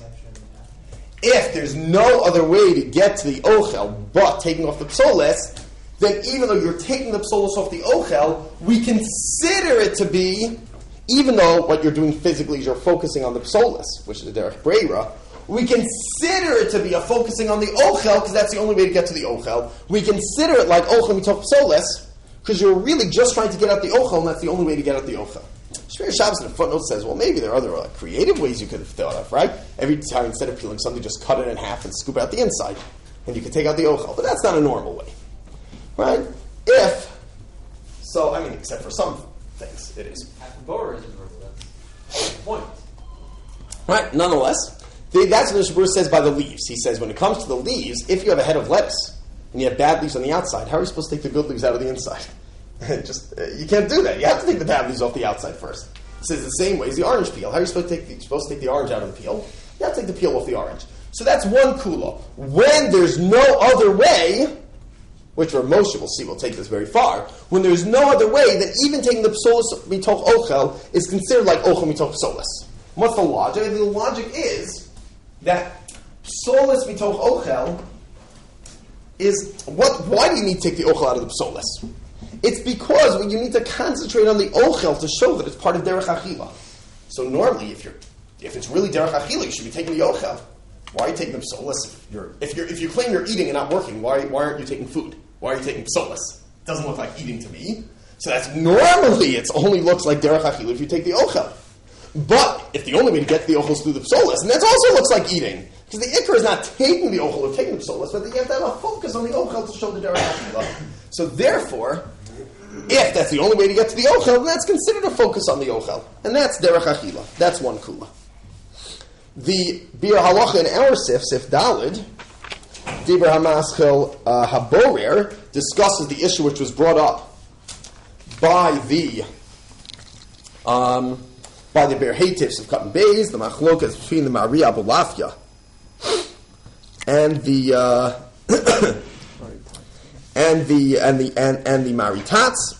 if there's no other way to get to the ochel but taking off the psolis, then even though you're taking the psolis off the ochel, we consider it to be, even though what you're doing physically is you're focusing on the psolis, which is the derech breira, we consider it to be a focusing on the ochel because that's the only way to get to the ochel. We consider it like ochel mitoch psolis because you're really just trying to get out the ochel, and that's the only way to get out the ochel. Shmir Shabbos in the footnote says, well, maybe there are other uh, creative ways you could have thought of, right? Every time, instead of peeling something, just cut it in half and scoop out the inside, and you can take out the ochel. But that's not a normal way, right? If, so, I mean, except for some things, it is. Borer is universal. That's the point. Right, nonetheless, the, that's what the Mishnah Berurah says by the leaves. He says, when it comes to the leaves, if you have a head of lettuce, and you have bad leaves on the outside, how are you supposed to take the good leaves out of the inside? Just uh, you can't do that. You have to take the bad leaves off the outside first. It says the same way as the orange peel. How are you supposed to take the, you're supposed to take the orange out of the peel? You have to take the peel off the orange. So that's one kula. When there's no other way, which Rav Moshe will see, we'll take this very far. When there's no other way, then even taking the psolis mitoch ochel is considered like ochel mitoch psolis. What's the logic? The logic is that psolis mitoch ochel is what? Why do you need to take the ochel out of the psolis? It's because when you need to concentrate on the ochel to show that it's part of derech achila. So normally, if you're if it's really derech achila, you should be taking the ochel. Why are you taking the psolis? If you're if you if you claim you're eating and not working, why why aren't you taking food? Why are you taking psolis? It doesn't look like eating to me. So that's normally it only looks like derech achila if you take the ochel. But if the only way to get the ochel is through the psolis, and that also looks like eating. Because the ikar is not taking the ochel or taking the psolis, but you have to have a focus on the ochel to show the derech achila. So therefore, if that's the only way to get to the ochel, then that's considered a focus on the ochel. And that's derech achila. That's one kula. The Bir Halacha in our Sif, Sif Daled, Dibur HaMaschil uh, Haborer, discusses the issue which was brought up by the um, by the Ber Hatifs of Cotton Bays, the machlokas between the Mari Abulafia and the uh, and the and the and, and the Maritats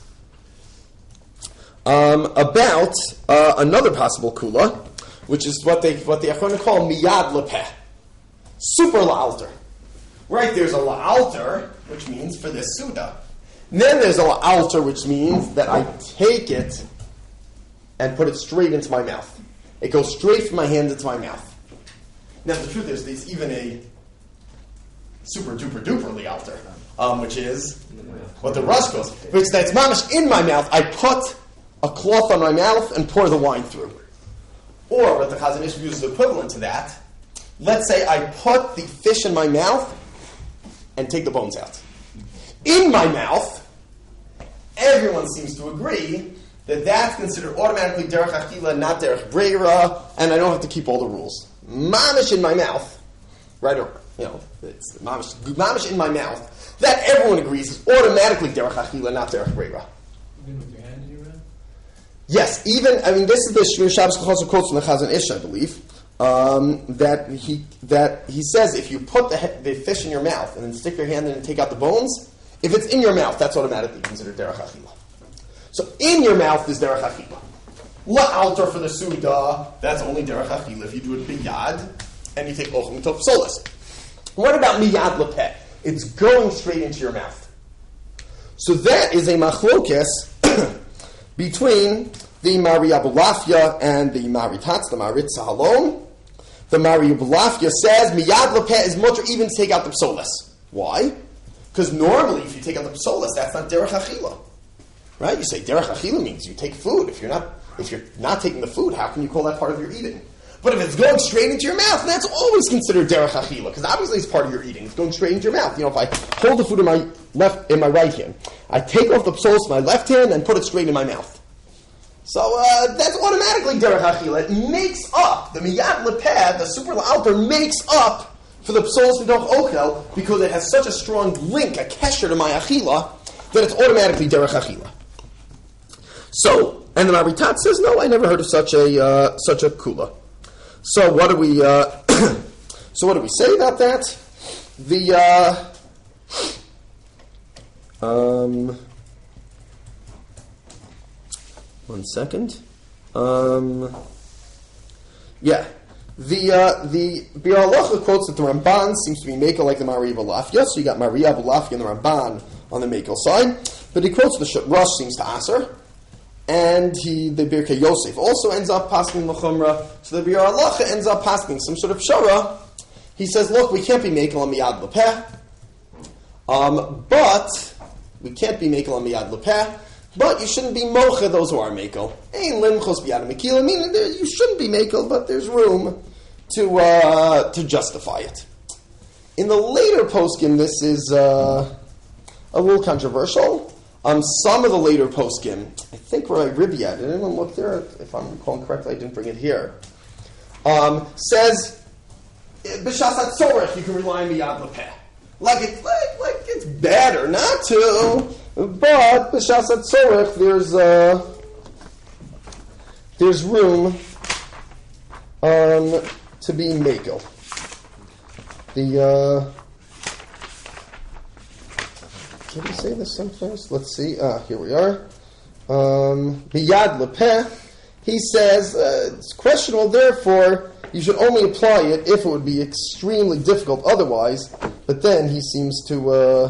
um, about uh, another possible kula, which is what they what the Achronim call miyad lepeh, super la'alter. Right, there's a la'alter, which means for this suda. And then there's a la'alter, which means that I take it and put it straight into my mouth. It goes straight from my hand into my mouth. Now, the truth is, there's even a super duper duper la'alter, um, which is what the Rush goes, which that's mamash in my mouth. I put a cloth on my mouth and pour the wine through. Or what the Chazon Ish uses equivalent to that. Let's say I put the fish in my mouth and take the bones out. In my mouth, everyone seems to agree that that's considered automatically derech achila, not derech breira, and I don't have to keep all the rules. Mamish in my mouth, right? Or you know, it's mamish, mamish in my mouth. That everyone agrees is automatically derech achila, not derech breira. Even with your hand in your mouth? Yes, even I mean this is the Shmir Shabbos Chazon quotes from the Chazon Ish, I believe. Um, that he that he says if you put the, the fish in your mouth and then stick your hand in and take out the bones, if it's in your mouth, that's automatically considered derech achila. So in your mouth is derech achila. La'alter for the suda, that's only derech achila if you do it biyad and you take ochel mitov solas. What about miyad lepeh? It's going straight into your mouth. So that is a machlokes between the Mari Abulafia and the Maritats, the Maritza Halom. The Mari Abulafia says, miyad lepeh is much, or even to take out the psolas. Why? Because normally, if you take out the psolas, that's not derech achila, right? You say derech achila means you take food. If you're not, if you're not taking the food, how can you call that part of your eating? But if it's going straight into your mouth, that's always considered derech achila, because obviously it's part of your eating. It's going straight into your mouth. You know, if I hold the food in my left, in my right hand, I take off the psolas with my left hand and put it straight in my mouth. So uh, that's automatically derech achila. It makes up the miyad lepeh, the super la'alter makes up for the psolos mitoch ochel because it has such a strong link, a kesher to my achila, that it's automatically derech achila. So, and the Maritat says, no, I never heard of such a uh, such a kula. So what do we? Uh, so what do we say about that? The uh, um. One second. Um, yeah. The uh, the Bir Halacha quotes that the Ramban seems to be makel like the Mari Abulafia. So you got Mari Abulafia and the Ramban on the makel side. But he quotes the Rush seems to Aser. And he the Birkei Yosef also ends up passing L'chumra. So the Bir Halacha ends up passing some sort of Shara. He says, look, we can't be makel on Miyad Lepeh. Um, but we can't be makel on Miyad Lepeh. But you shouldn't be mocha those who are mekel. Ein limchos biyad mekila, meaning you shouldn't be mekel, but there's room to uh, to justify it. In the later poskim, this is uh, a little controversial. Um, some of the later poskim, I think Rabbi Ribbiad, did anyone look there? If I'm recalling correctly, I didn't bring it here. Um, says b'shas hatzorech you can rely on miyad lepeh. Like it's like, like it's better not to. But b'shas hatzorech, there's uh, there's room um, to be mekel. The uh, did he say this someplace? Let's see. Ah, here we are. Um, Miyad lepeh. He says uh, it's questionable. Therefore, you should only apply it if it would be extremely difficult otherwise. But then he seems to. Uh,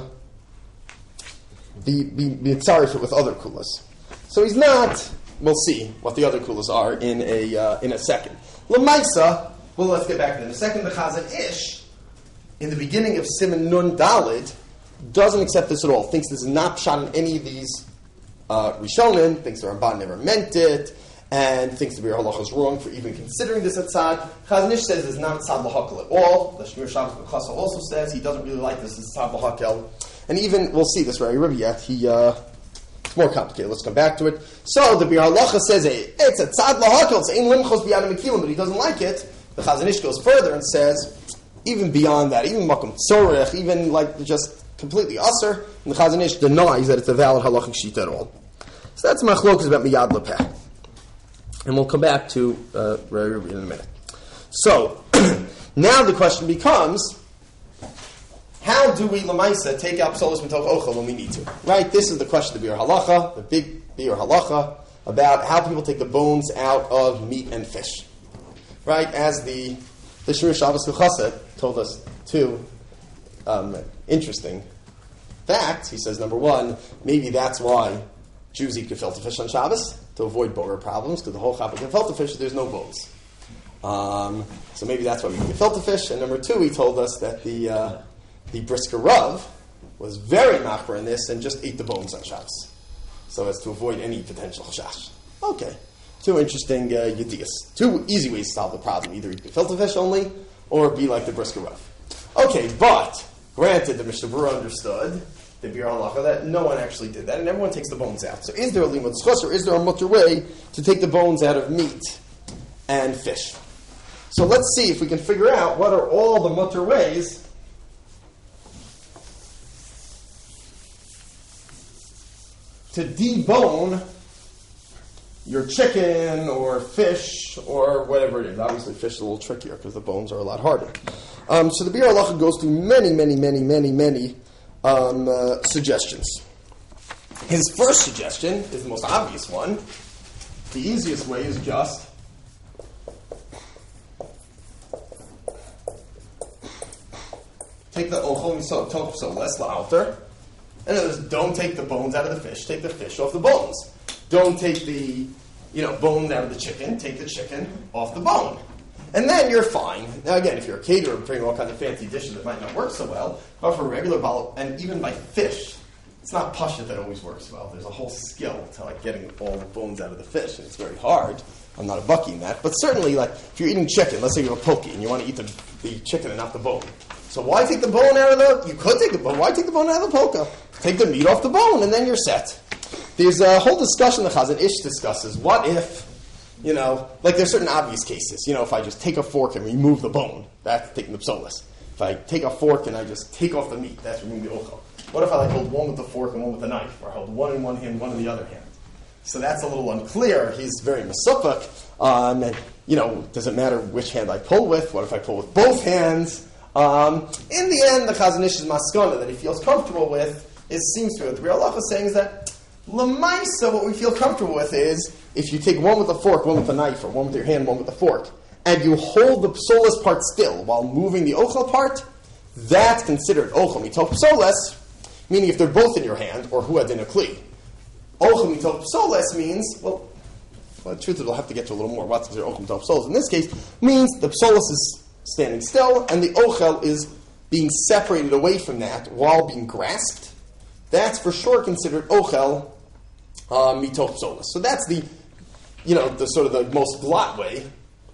Be, be, be sorry for it with other kulas. So he's not, we'll see what the other kulas are in a uh, in a second. L'maisa, well, let's get back to it in a second. The Chazon Ish, in the beginning of Siman Nun Dalid, doesn't accept this at all. Thinks this is not pshat in any of these uh, Rishonim, thinks the Ramban never meant it, and thinks the Bir Halacha is wrong for even considering this a tzad. Chazon Ish says it's not tzad l'hakel at all. The Shmir Shabbos B'chasa also says he doesn't really like this as tzad l'hakel. And even, we'll see this very Ribbiat, he, uh, it's more complicated. Let's come back to it. So, the Bir Halacha says, hey, it's a tzad lahakel, it's ein limchos biyad mekilim, but he doesn't like it. The Chazon Ish goes further and says, even beyond that, even makom tzorech, even like just completely usher, and the Chazon Ish denies that it's a valid halachic sheet at all. So that's machlokas about miyad lepeh. And we'll come back to uh, Rari in a minute. So, now the question becomes, how do we, Lamaisa, take out Psolos Mitoch Ochel when we need to? Right? This is the question of the Biur Halacha, the big Biur Halacha, about how people take the bones out of meat and fish. Right? As the, the Shmir Shabbos Chassid told us two um, interesting facts. He says, number one, maybe that's why Jews eat gefilte fish on Shabbos, to avoid borer problems, because the whole chap of gefilte fish, there's no bones. Um, so maybe that's why we eat gefilte fish. And number two, he told us that the uh, the Brisker Rav was very machmer in this and just ate the bones on Shabbos, so as to avoid any potential chashash. Okay, two interesting uh, yediyas. Two easy ways to solve the problem: either eat gefilte fish only, or be like the Brisker Rav. Okay, but granted, the Mishnah Berurah understood the Biur Halacha that no one actually did that, and everyone takes the bones out. So, is there a limud schos, or is there a mutter way to take the bones out of meat and fish? So let's see if we can figure out what are all the mutter ways to debone your chicken or fish or whatever it is. Obviously, fish is a little trickier because the bones are a lot harder. Um, so the Biur Halacha goes through many, many, many, many, many um, uh, suggestions. His first suggestion is the most obvious one. The easiest way is just take the ochel miso tov psoles la'alter. In other words, don't take the bones out of the fish. Take the fish off the bones. Don't take the, you know, bone out of the chicken. Take the chicken off the bone. And then you're fine. Now again, if you're a caterer preparing all kinds of fancy dishes that might not work so well, but for a regular bottle, and even by fish, it's not pashut that always works well. There's a whole skill to like getting all the bones out of the fish, and it's very hard. I'm not a bucky in that, but certainly, like if you're eating chicken, let's say you have a poke and you want to eat the, the chicken and not the bone. So why take the bone out of the? You could take the bone. Why take the bone out of the polka? Take the meat off the bone, and then you're set. There's a whole discussion the Chazon Ish discusses. What if, you know, like there's certain obvious cases. You know, if I just take a fork and remove the bone, that's taking the psolas. If I take a fork and I just take off the meat, that's removing the ochel. What if I like hold one with the fork and one with the knife, or hold one in one hand, one in the other hand? So that's a little unclear. He's very mesupik. Um, and, you know, does it matter which hand I pull with? What if I pull with both hands? Um, in the end, the Chazon Ish's maskana that he feels comfortable with is seems to be what the Biur Halacha is saying is that l'maisa, what we feel comfortable with is if you take one with a fork, one with a knife, or one with your hand, one with a fork, and you hold the psolas part still while moving the ochel part, that's considered ochel mitoch psolas, meaning if they're both in your hand, or hu adin a kli. Ochel mitoch psolas means, well, well, the truth is we'll have to get to a little more. What's considered ochel mitoch psolas in this case means the psolas is standing still, and the ochel is being separated away from that while being grasped. That's for sure considered ochel uh, mitoch psolas. So that's the, you know, the sort of the most blot way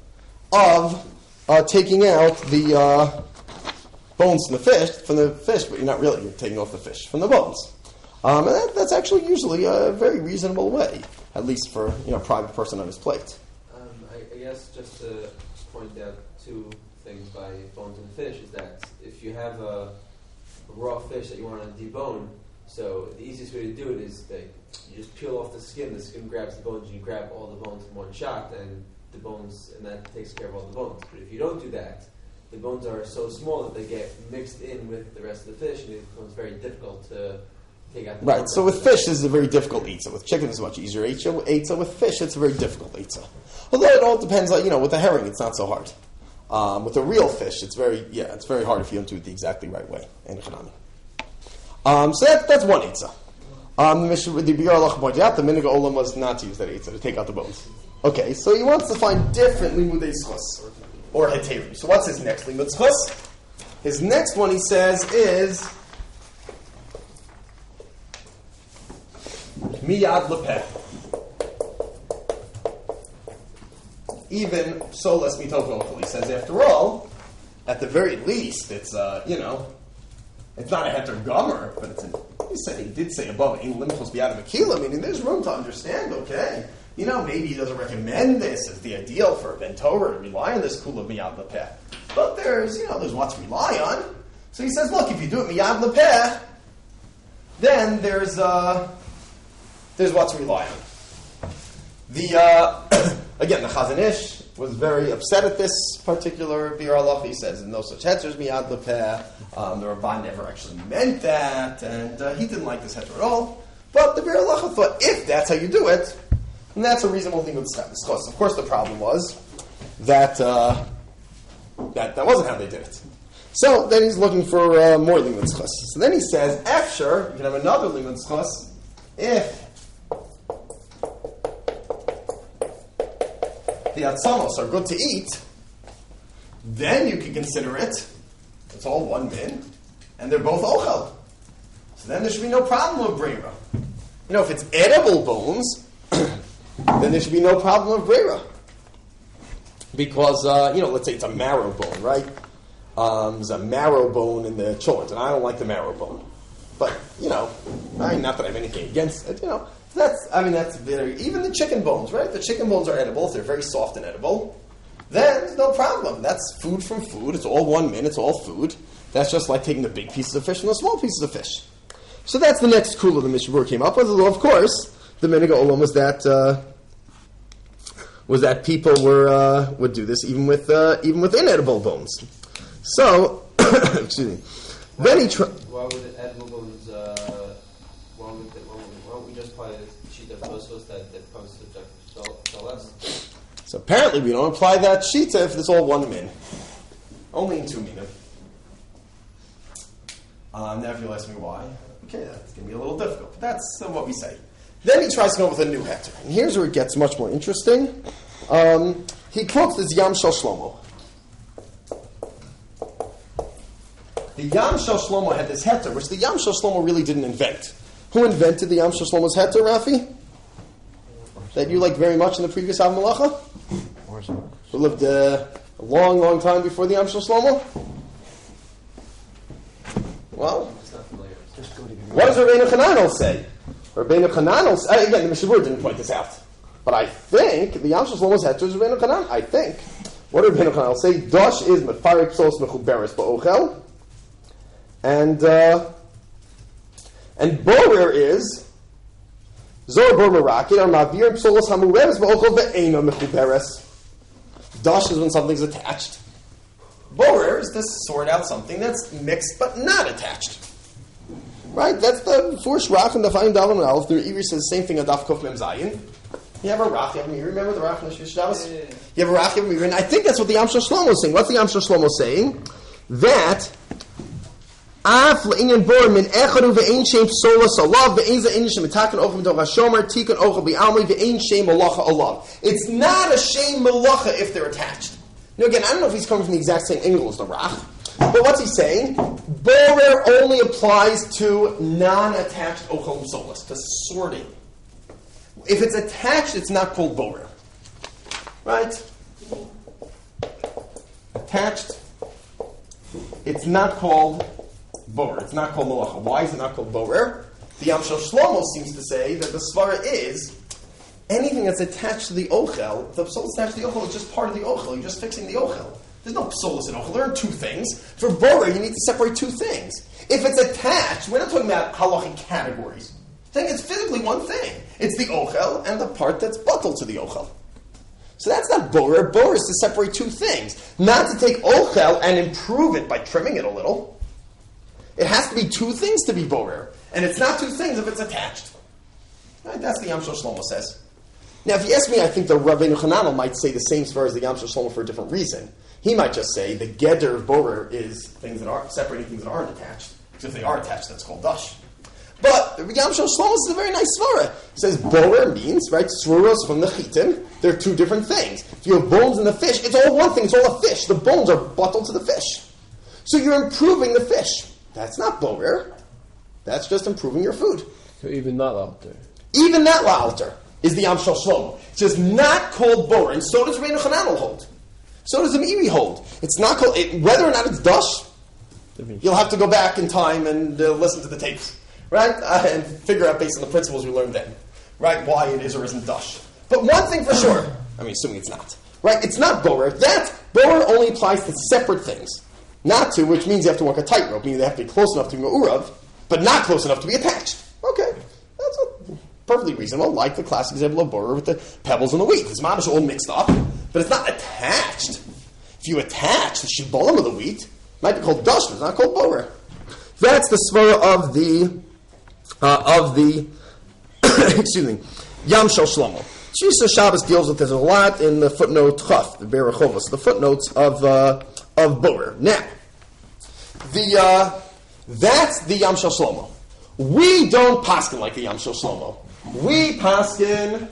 of uh, taking out the uh, bones from the fish, from the fish, but you're not really you're taking off the fish from the bones. Um, and that, that's actually usually a very reasonable way, at least for, you know, a private person on his plate. Um, I, I guess just to point out two things by bones and fish is that if you have a, a raw fish that you want to debone, so the easiest way to do it is that you just peel off the skin, the skin grabs the bones, and you grab all the bones in one shot, and the bones, and that takes care of all the bones. But if you don't do that, the bones are so small that they get mixed in with the rest of the fish, and it becomes very difficult to take out the Right, bones. so with fish, this is a very difficult eitzah. With chicken, it's a much easier eitzah. Eitzah. With fish, it's a very difficult eitzah. Although it all depends, like, you know, with the herring, it's not so hard. Um, with a real fish, it's very, yeah, it's very hard if you don't do it the exactly right way. Um, so that, that's one eitzah. Um, the Biur Halacha pointed out the minhag olam was not to use that eitzah, to take out the bones. Okay, so he wants to find different limudei schos, or heterim. So what's his next limud schos? His next one, he says, is miyad lepeh. Even psolas mitoch ochel. He says, after all, at the very least, it's, uh, you know, it's not a heter gomer, but it's a, he said, he did say above, ain't limchos be out of a kila, meaning there's room to understand, okay? You know, maybe he doesn't recommend this as the ideal for a ben Torah to rely on this kula miyad lepeh. But there's, you know, there's what to rely on. So he says, look, if you do it miyad lepeh, then there's, uh, there's what to rely on. The, uh, Again, the Chazon Ish was very upset at this particular Bir Halacha. He says, no such hetzers miyad lepeh. Um, the Ramban never actually meant that, and uh, he didn't like this heter at all. But the Bir Halacha thought, if that's how you do it, then that's a reasonable thing to discuss. Of course, the problem was that, uh, that that wasn't how they did it. So then he's looking for uh, more limud zchus. So then he says, after, you can have another limud zchus, if the atzamos are good to eat, then you can consider it. It's all one min, and they're both ochel. So then there should be no problem with breira. You know, if it's edible bones, then there should be no problem with breira. Because, uh, you know, let's say it's a marrow bone, right? Um, there's a marrow bone in the cholent, and I don't like the marrow bone. But, you know, I mean, not that I have anything against it, you know. That's, I mean, that's very, even the chicken bones, right? The chicken bones are edible, if they're very soft and edible, then there's no problem. That's food from food. It's all one min, it's all food. That's just like taking the big pieces of fish and the small pieces of fish. So that's the next kula the Mishnah Berurah came up with. Although, of course, the minhag olam was that uh, was that people were uh, would do this even with uh, even with inedible bones. So, excuse me. Why, then he tried. Why would it edible bones? Uh, why would it, why would, why don't we just apply the sheet of Tosfos that that comes to Shalas? So apparently we don't apply that shita if it's all one min. Only in two minim. Um, now if you'll ask me why, okay, that's going to be a little difficult. But that's uh, what we say. Then he tries to come up with a new heter. And here's where it gets much more interesting. Um, he quotes this Yam Shel Shlomo. The Yam Shel Shlomo had this heter, which the Yam Shel Shlomo really didn't invent. Who invented the Yam Shel Shlomo's heter, Rafi? That you liked very much in the previous Av Malacha? Who lived uh, a long, long time before the Yam Shel Shlomo? Well, what does Rabbeinu Chananel say? Rabbeinu Chananel, uh, again, the Mishnah Berurah didn't point this out. But I think the Yam Shel Shlomo's heter is Rabbeinu Chananel. I think. What did Rabbeinu Chananel say? Dosh is mefarik psolos mechuberes ba'ochel. And, uh, and borer is Zor Bor Merakid or Mavir Psolos Hamureres Ba'ochel Ve'ena Mechuberes. Dosh is when something's attached. Borer is to sort out something that's mixed but not attached. Right? That's the first Rach in the Fayim Dalam and Aleph. The Ivri says the same thing on Daf Kof Mem Zayin. You have a Rach, you have a Mir. Remember the Rach in the Shvish Shabbos? Yeah, yeah, yeah. You have a Rach, you have a Mir. And I think that's what the Yam Shel Shlomo is saying. What's the Yam Shel Shlomo saying? That Af le'inyan bor min echadu ve'ein shem psolos alav ve'ein za'in shem etaken ochem do hashomer tikun ochem bi'almi ve'ein shem malacha alav. It's not a shem malacha if they're attached. Now again, I don't know if he's coming from the exact same angle as the Rach, but what's he saying? Borer only applies to non-attached ochem psolos, to sorting. If it's attached, it's not called borer. Right? Attached, it's not called borer. It's not called malacha. Why is it not called borer? The Yam Shel Shlomo seems to say that the svara is anything that's attached to the ochel, the psolos attached to the ochel is just part of the ochel. You're just fixing the ochel. There's no psolos in ochel. There are two things. For borer, you need to separate two things. If it's attached, we're not talking about halachic categories. We're saying it's physically one thing. It's the ochel and the part that's buttal to the ochel. So that's not borer. Borer is to separate two things. Not to take ochel and improve it by trimming it a little. It has to be two things to be borer. And it's not two things if it's attached. Right? That's the Yam Shel Shlomo says. Now, if you ask me, I think the Rabbeinu Chananel might say the same as far as the Yam Shel Shlomo for a different reason. He might just say the geder of borer is things that are separating things that aren't attached. Because if they are attached, that's called dash. But the Yam Shel Shlomo is a very nice svara. He says borer means, right, sruros from the chitim. They're two different things. If you have bones in the fish, it's all one thing. It's all a fish. The bones are buttled to the fish. So you're improving the fish. That's not borer. That's just improving your food. So even not alter. Even that la'alter is the Yam Shel Shlomo. It's just not called borer, and so does Rabbeinu Chananel hold. So does the Meiri hold. It's not called, it, whether or not it's dash, you'll have to go back in time and uh, listen to the tapes, right? Uh, and figure out based on the principles we learned then, right? Why it is or isn't dash. But one thing for sure, I mean, assuming it's not, right? It's not borer. That borer only applies to separate things. Not to, which means you have to walk a tightrope, meaning they have to be close enough to be ma'urav, but not close enough to be attached. Okay, that's a perfectly reasonable, like the classic example of borer with the pebbles and the wheat. It's mamish all mixed up, but it's not attached. If you attach the shibolim of the wheat, it might be called dashna, it's not called borer. That's the svara of the uh, of the excuse me, Yam Shel Shlomo. Shisa Shabbos deals with this a lot in the footnote Chaf, the Berachovos, the footnotes of uh, of borer. Now, the uh, that's the Yam Shel Shlomo. We don't paskin like the Yam Shel Shlomo. We paskin,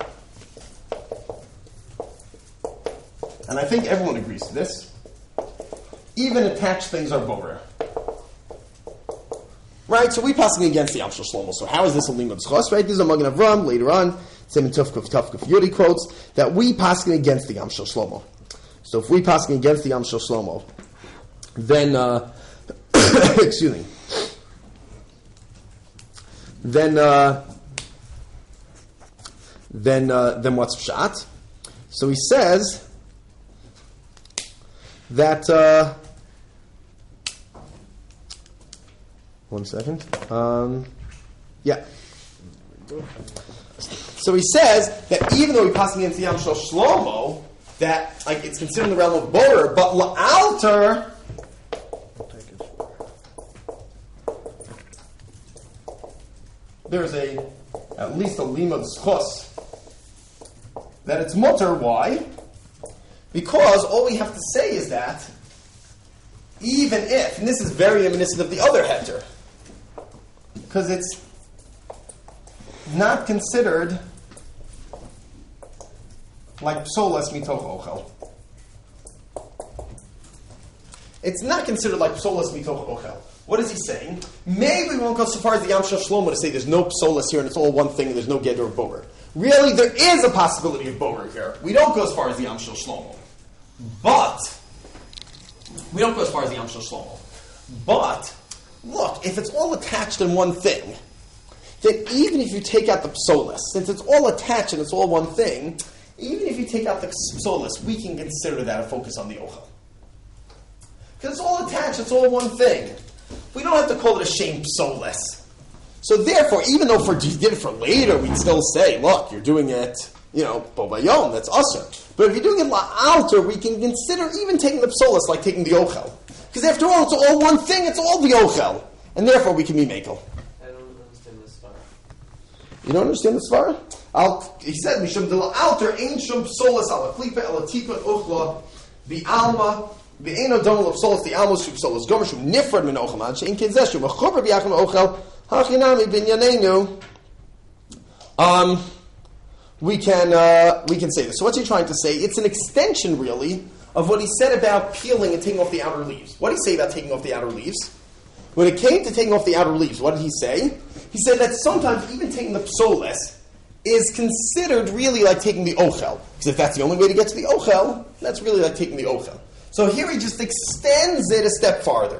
and I think everyone agrees to this, even attached things are borer. Right, so we paskin against the Yam Shel Shlomo. So how is this a limud schos? Right, this is a Magen Avram later on. Sim and Tufkuf Tufkuf Yuri quotes that we paskin against the Yam Shel Shlomo. So if we paskin against the Yam Shel Shlomo, then uh, excuse me, then uh, then uh, then what's pshat? So he says that. Uh, One second. Um, yeah. So he says that even though we pass against the Yam Shel Shlomo, that like it's considered in the realm of borer, but la'alter, there's a at least a limud schos that it's mutter. Why? Because all we have to say is that even if, and this is very reminiscent of the other heter, because it's not considered like psolas mitoch ochel. It's not considered like psolas mitoch ochel. What is he saying? Maybe we won't go so far as the Yam Shel Shlomo to say there's no psolas here and it's all one thing and there's no geder of borer. Really, there is a possibility of borer here. We don't go as far as the Yam Shel Shlomo. But, we don't go as far as the Yam Shel Shlomo. But, look, if it's all attached in one thing, then even if you take out the psolas, since it's all attached and it's all one thing, even if you take out the psolas, we can consider that a focus on the ochel. Because it's all attached, it's all one thing. We don't have to call it a shame psolas. So therefore, even though for you did it for later, we'd still say, look, you're doing it, you know, bo bayom, that's usher. But if you're doing it la'alter, we can consider even taking the psolas like taking the ochel. Because after all, it's all one thing, it's all the ochel. And therefore we can be makel. I don't understand this far. You don't understand this far? I'll, he said, Mishum de la'alter, ein shum psolas ala klipa, ala tipa, uchla, the alma, the ein odom of psolas, the alma shum psolas, gomer shum nifrad min ochel, man, she'in kizeh shum, achober b'yachim ochel, hachinami bin yanenu. Um, we can, uh, we can say this. So what's he trying to say? It's an extension, really, of what he said about peeling and taking off the outer leaves. What did he say about taking off the outer leaves? When it came to taking off the outer leaves, what did he say? He said that sometimes even taking the psolas is considered really like taking the ochel. Because if that's the only way to get to the ochel, that's really like taking the ochel. So here he just extends it a step farther.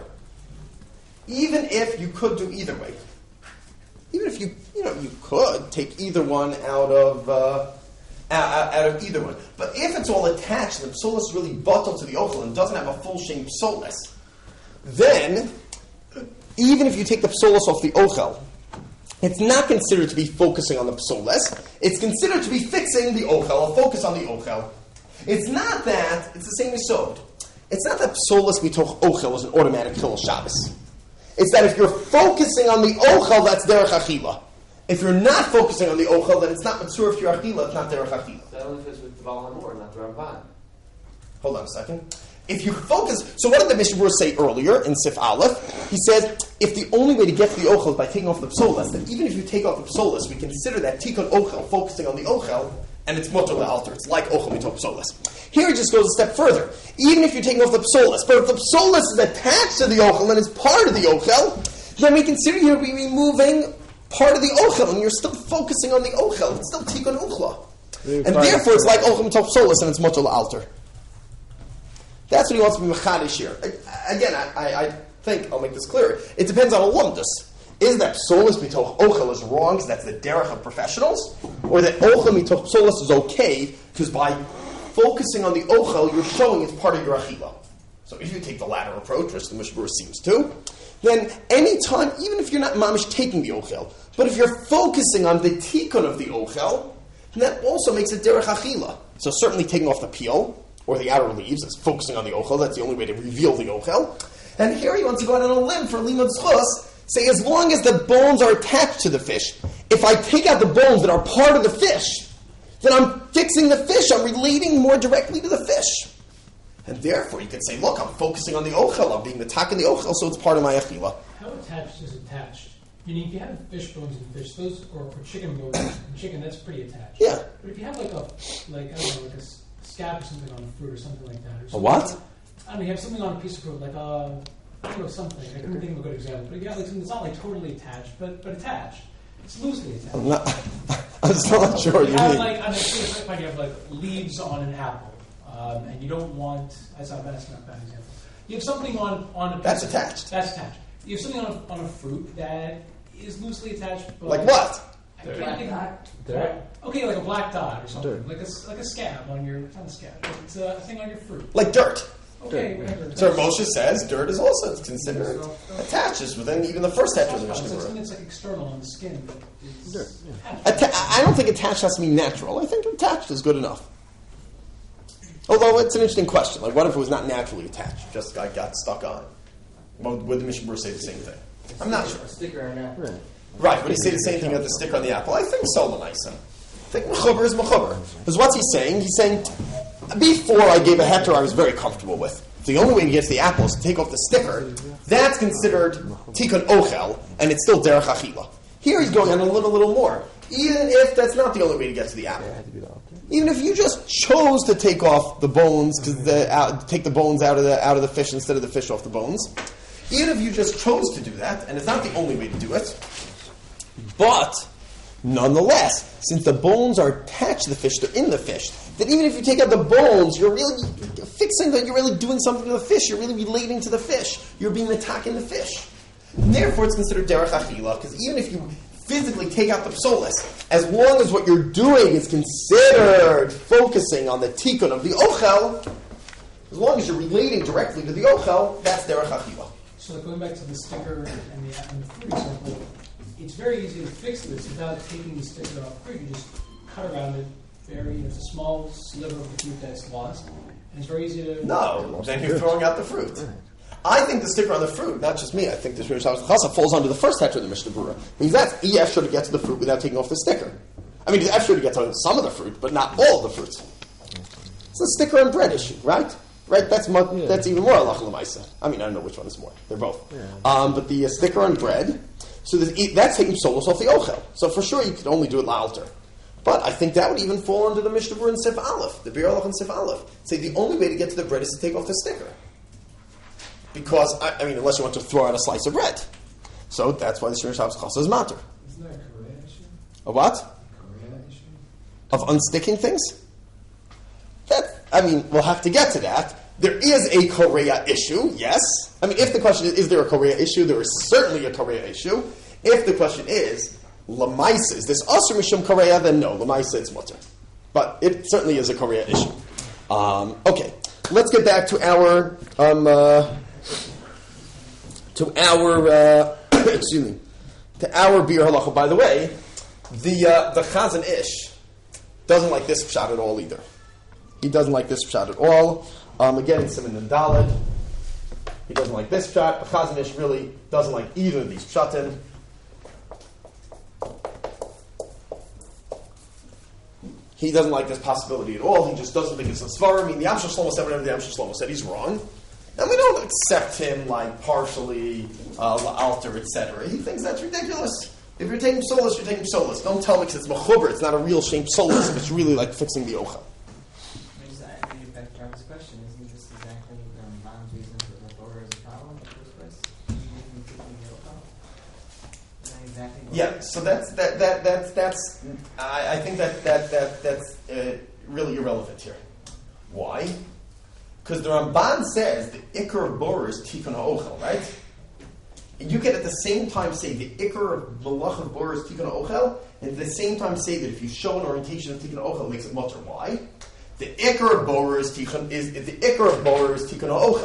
Even if you could do either way. Even if you, you know, you could take either one out of... Uh, Out, out of either one. But if it's all attached and the psolas is really bottled to the ochel and doesn't have a full shame psolas, then even if you take the psolas off the ochel, it's not considered to be focusing on the psolas. It's considered to be fixing the ochel, a focus on the ochel. It's not that, it's the same yesod. It's not that psolas mitoch ochel is an automatic chilul Shabbos. It's that if you're focusing on the ochel, that's derech achila. If you're not focusing on the ochel, then it's not matzur. If you're achila, it's not derech achila. That only fits with the Baal HaMor, not the Ramban. Hold on a second. If you focus, so what did the Mishnah Berurah say earlier in Sif Aleph? He said, if the only way to get to the ochel is by taking off the psolas, then even if you take off the psolas, we consider that tikkun ochel, focusing on the ochel, and it's mutter le'alter. It's like ochel mitoch psolas. Here he just goes a step further. Even if you're taking off the psolas, but if the psolas is attached to the ochel and is part of the ochel, then we consider you to be removing part of the ochel, and you're still focusing on the ochel. It's still tikkun uchla. And therefore, it's like ochel mitoch psolas, and it's mutter le'alter. That's what he wants to be mechadish here. Again, I, I, I think I'll make this clearer. It depends on a lumdus. Is that psolas mitoch ochel is wrong, because that's the derech of professionals, or that ochel mitoch psolas is okay, because by focusing on the ochel, you're showing it's part of your achila. So if you take the latter approach, which the Mishnah Berurah seems to, then any time, even if you're not mamish taking the ochel, but if you're focusing on the tikkun of the ochel, that also makes it derech achila. So certainly taking off the peel or the outer leaves is focusing on the ochel. That's the only way to reveal the ochel. And here he wants to go out on a limb for limud zchus, say as long as the bones are attached to the fish. If I take out the bones that are part of the fish, then I'm fixing the fish. I'm relating more directly to the fish. And therefore, you could say, look, I'm focusing on the ochel. I'm being the tak in the ochel, so it's part of my achila. How attached is attached? Meaning, if you have fish bones and fish, those, or, or chicken bones and chicken, that's pretty attached. Yeah. But if you have like a, like I don't know, like a s- scab or something on a fruit or something like that, or A something what? Like, I don't know, you have something on a piece of fruit, like a, I don't know, something. I couldn't think of a good example. But if you have like something that's not like totally attached, but but attached, it's loosely attached. I'm not, I'm still not sure what you you have mean. like, I mean, if you have like leaves on an apple. Um, and you don't want, that's not, that's not a bad example. You have something on, on a piece That's of- attached. That's attached. You have something on a, on a fruit that is loosely attached. But Like what? I can't think of- Dirt. Okay, like a black dot or something. Dirt. Like a, s- like a scab on your, it's not a scab, but it's a thing on your fruit. Like dirt. Okay, whatever. So Moshe says dirt is also considered attached. It's within even the first heter of the It's Mishnah like something Berurah. that's like external on the skin, but is Dirt, attached. Atta- I don't think attached has to be natural. I think attached is good enough. Although it's an interesting question. Like, what if it was not naturally attached? Just got, got stuck on? Well, would the Mishnah Berurah say the same thing? I'm not sure. A sticker or an apple. Right. Right, would he say the same thing about the sticker on the apple? I think so, Lamaisa. I think mechuber is mechuber. Because what's he saying? He's saying, before I gave a heter I was very comfortable with. The only way to get to the apple is to take off the sticker. That's considered tikkun ochel, and it's still derech achila. Here he's going on a little, little more. Even if that's not the only way to get to the apple. Even if you just chose to take off the bones, because the out, take the bones out of the out of the fish instead of the fish off the bones. Even if you just chose to do that, and it's not the only way to do it, but nonetheless, since the bones are attached to the fish, they're in the fish. That even if you take out the bones, you're really you're fixing that. You're really doing something to the fish. You're really relating to the fish. You're being attacking the fish. And therefore, it's considered derech achila. Because even if you physically take out the psolis, as long as what you're doing is considered focusing on the tikkun of the ochel, as long as you're relating directly to the ochel, that's derech achila. So like going back to the sticker and the, and the fruit example, it's very easy to fix this without taking the sticker off fruit. You just cut around it, very, there's a small sliver of the fruit that's lost, and it's very easy to... No, then you're throwing out the fruit. I think the sticker on the fruit, not just me, I think the Shmir Shabbos Chasa falls under the first heter of the Mishnah Berurah. Means that's efshar to get to the fruit without taking off the sticker. I mean, it's efshar to get to some of the fruit, but not all of the fruit. It's the sticker and bread issue, right? Right? That's mu- Yeah. that's even more halacha l'maisa. I mean, I don't know which one is more. They're both. Yeah. Um, but the uh, sticker on bread, so there's- that's taking solos off the ochel. So for sure, you could only do it la'alter. But I think that would even fall under the Mishnah Berurah in Sif Aleph, the Bir Alach in Sif Aleph. Say the only way to get to the bread is to take off the sticker. Because, I, I mean, unless you want to throw out a slice of bread. So that's why the Shmir Shabbos Chasa is matter. Isn't that a Korea issue? A what? Korea issue? Of unsticking things? That, I mean, we'll have to get to that. There is a Korea issue, yes. I mean, if the question is, is there a Korea issue? There is certainly a Korea issue. If the question is, Lamaisa, is this Asr Mishum Korea? Then no, Lamaisa, it's mutter. But it certainly is a Korea issue. Um, okay, let's get back to our, um, uh, to our, uh, excuse me, to our Bir Halacha. By the way, the, uh, the Chazan Ish doesn't like this pshat at all either. He doesn't like this pshat at all. Um, again, it's Siman and Daled. He doesn't like this pshat. The Chazan Ish really doesn't like either of these pshatim. He doesn't like this possibility at all. He just doesn't think it's a svarim. I mean, the Amshel Shlomo said whatever the Amshel Shlomo said. He's wrong. And we don't accept him like partially, uh, alter, et cetera. He thinks that's ridiculous. If you're taking solas, you're taking solas. Don't tell me because it's mechuber. It's not a real shame solas. If it's really like fixing the ochel. Which is actually back to Travis' question. Isn't this exactly um, Bond's reason for the Torah is a problem in the first place? Even taking the Yochel? Isn't that exactly what Yeah. So that's that that that's that's. I, I think that that that that's uh, really irrelevant here. Why? Because the Ramban says the Iker of Bor is Tikkun HaOchel, right? And you can at the same time say the Iker of Malach of Bor is Tikkun HaOchel, and at the same time say that if you show an orientation of Tikkun HaOchel, it makes it mutter. Why? The Iker of Bor is Tikkun is the Iker of Bor is Tikkun HaOchel.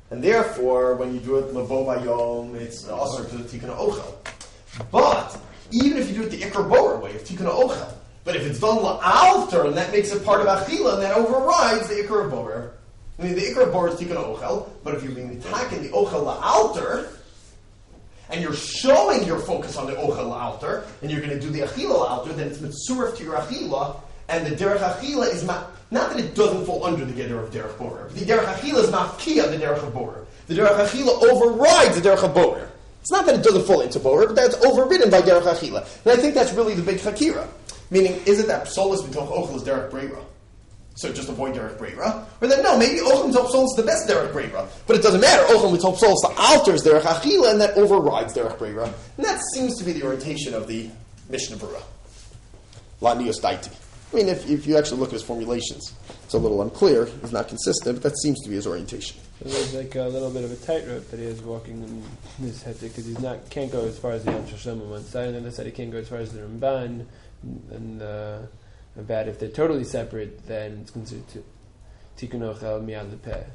And therefore, when you do it lebo bayom, it's also to the tikkun ochel. But even if you do it the ikar borer way of tikkun ochel, but if it's done la'alter, and that makes it part of achila, and that overrides the ikar borer. I mean, the ikar borer is tikkun ochel, but if you're being attacking the ochel la'alter, and you're showing your focus on the ochel la'alter, and you're going to do the achila la'alter, then it's mitzuref to your achila, and the derech achila is ma- not that it doesn't fall under the geder of derech borer. The derech achila is mafkia the derech of borer. The derech achila overrides the derech of borer. It's not that it doesn't fall into borer, but that's overridden by derech achila. And I think that's really the big chakira. Meaning, is it that psolis b'toch ochel is derech breira? So just avoid derech breira? Or that no, maybe ochel b'toch psolis is the best derech breira, but it doesn't matter. Ochel b'toch psolis the alters derech achila, and that overrides derech breira. And that seems to be the orientation of the Mishnah Berurah. La nios daiti. I mean, if, if you actually look at his formulations, it's a little unclear. He's not consistent, but that seems to be his orientation. So there's like a little bit of a tightrope that he is walking in this heter because he's not can't go as far as the Yom Shlomo on one side, and then the other side he can't go as far as the Ramban. And uh, about if they're totally separate, then it's considered tikkun ochel miyad lepeh.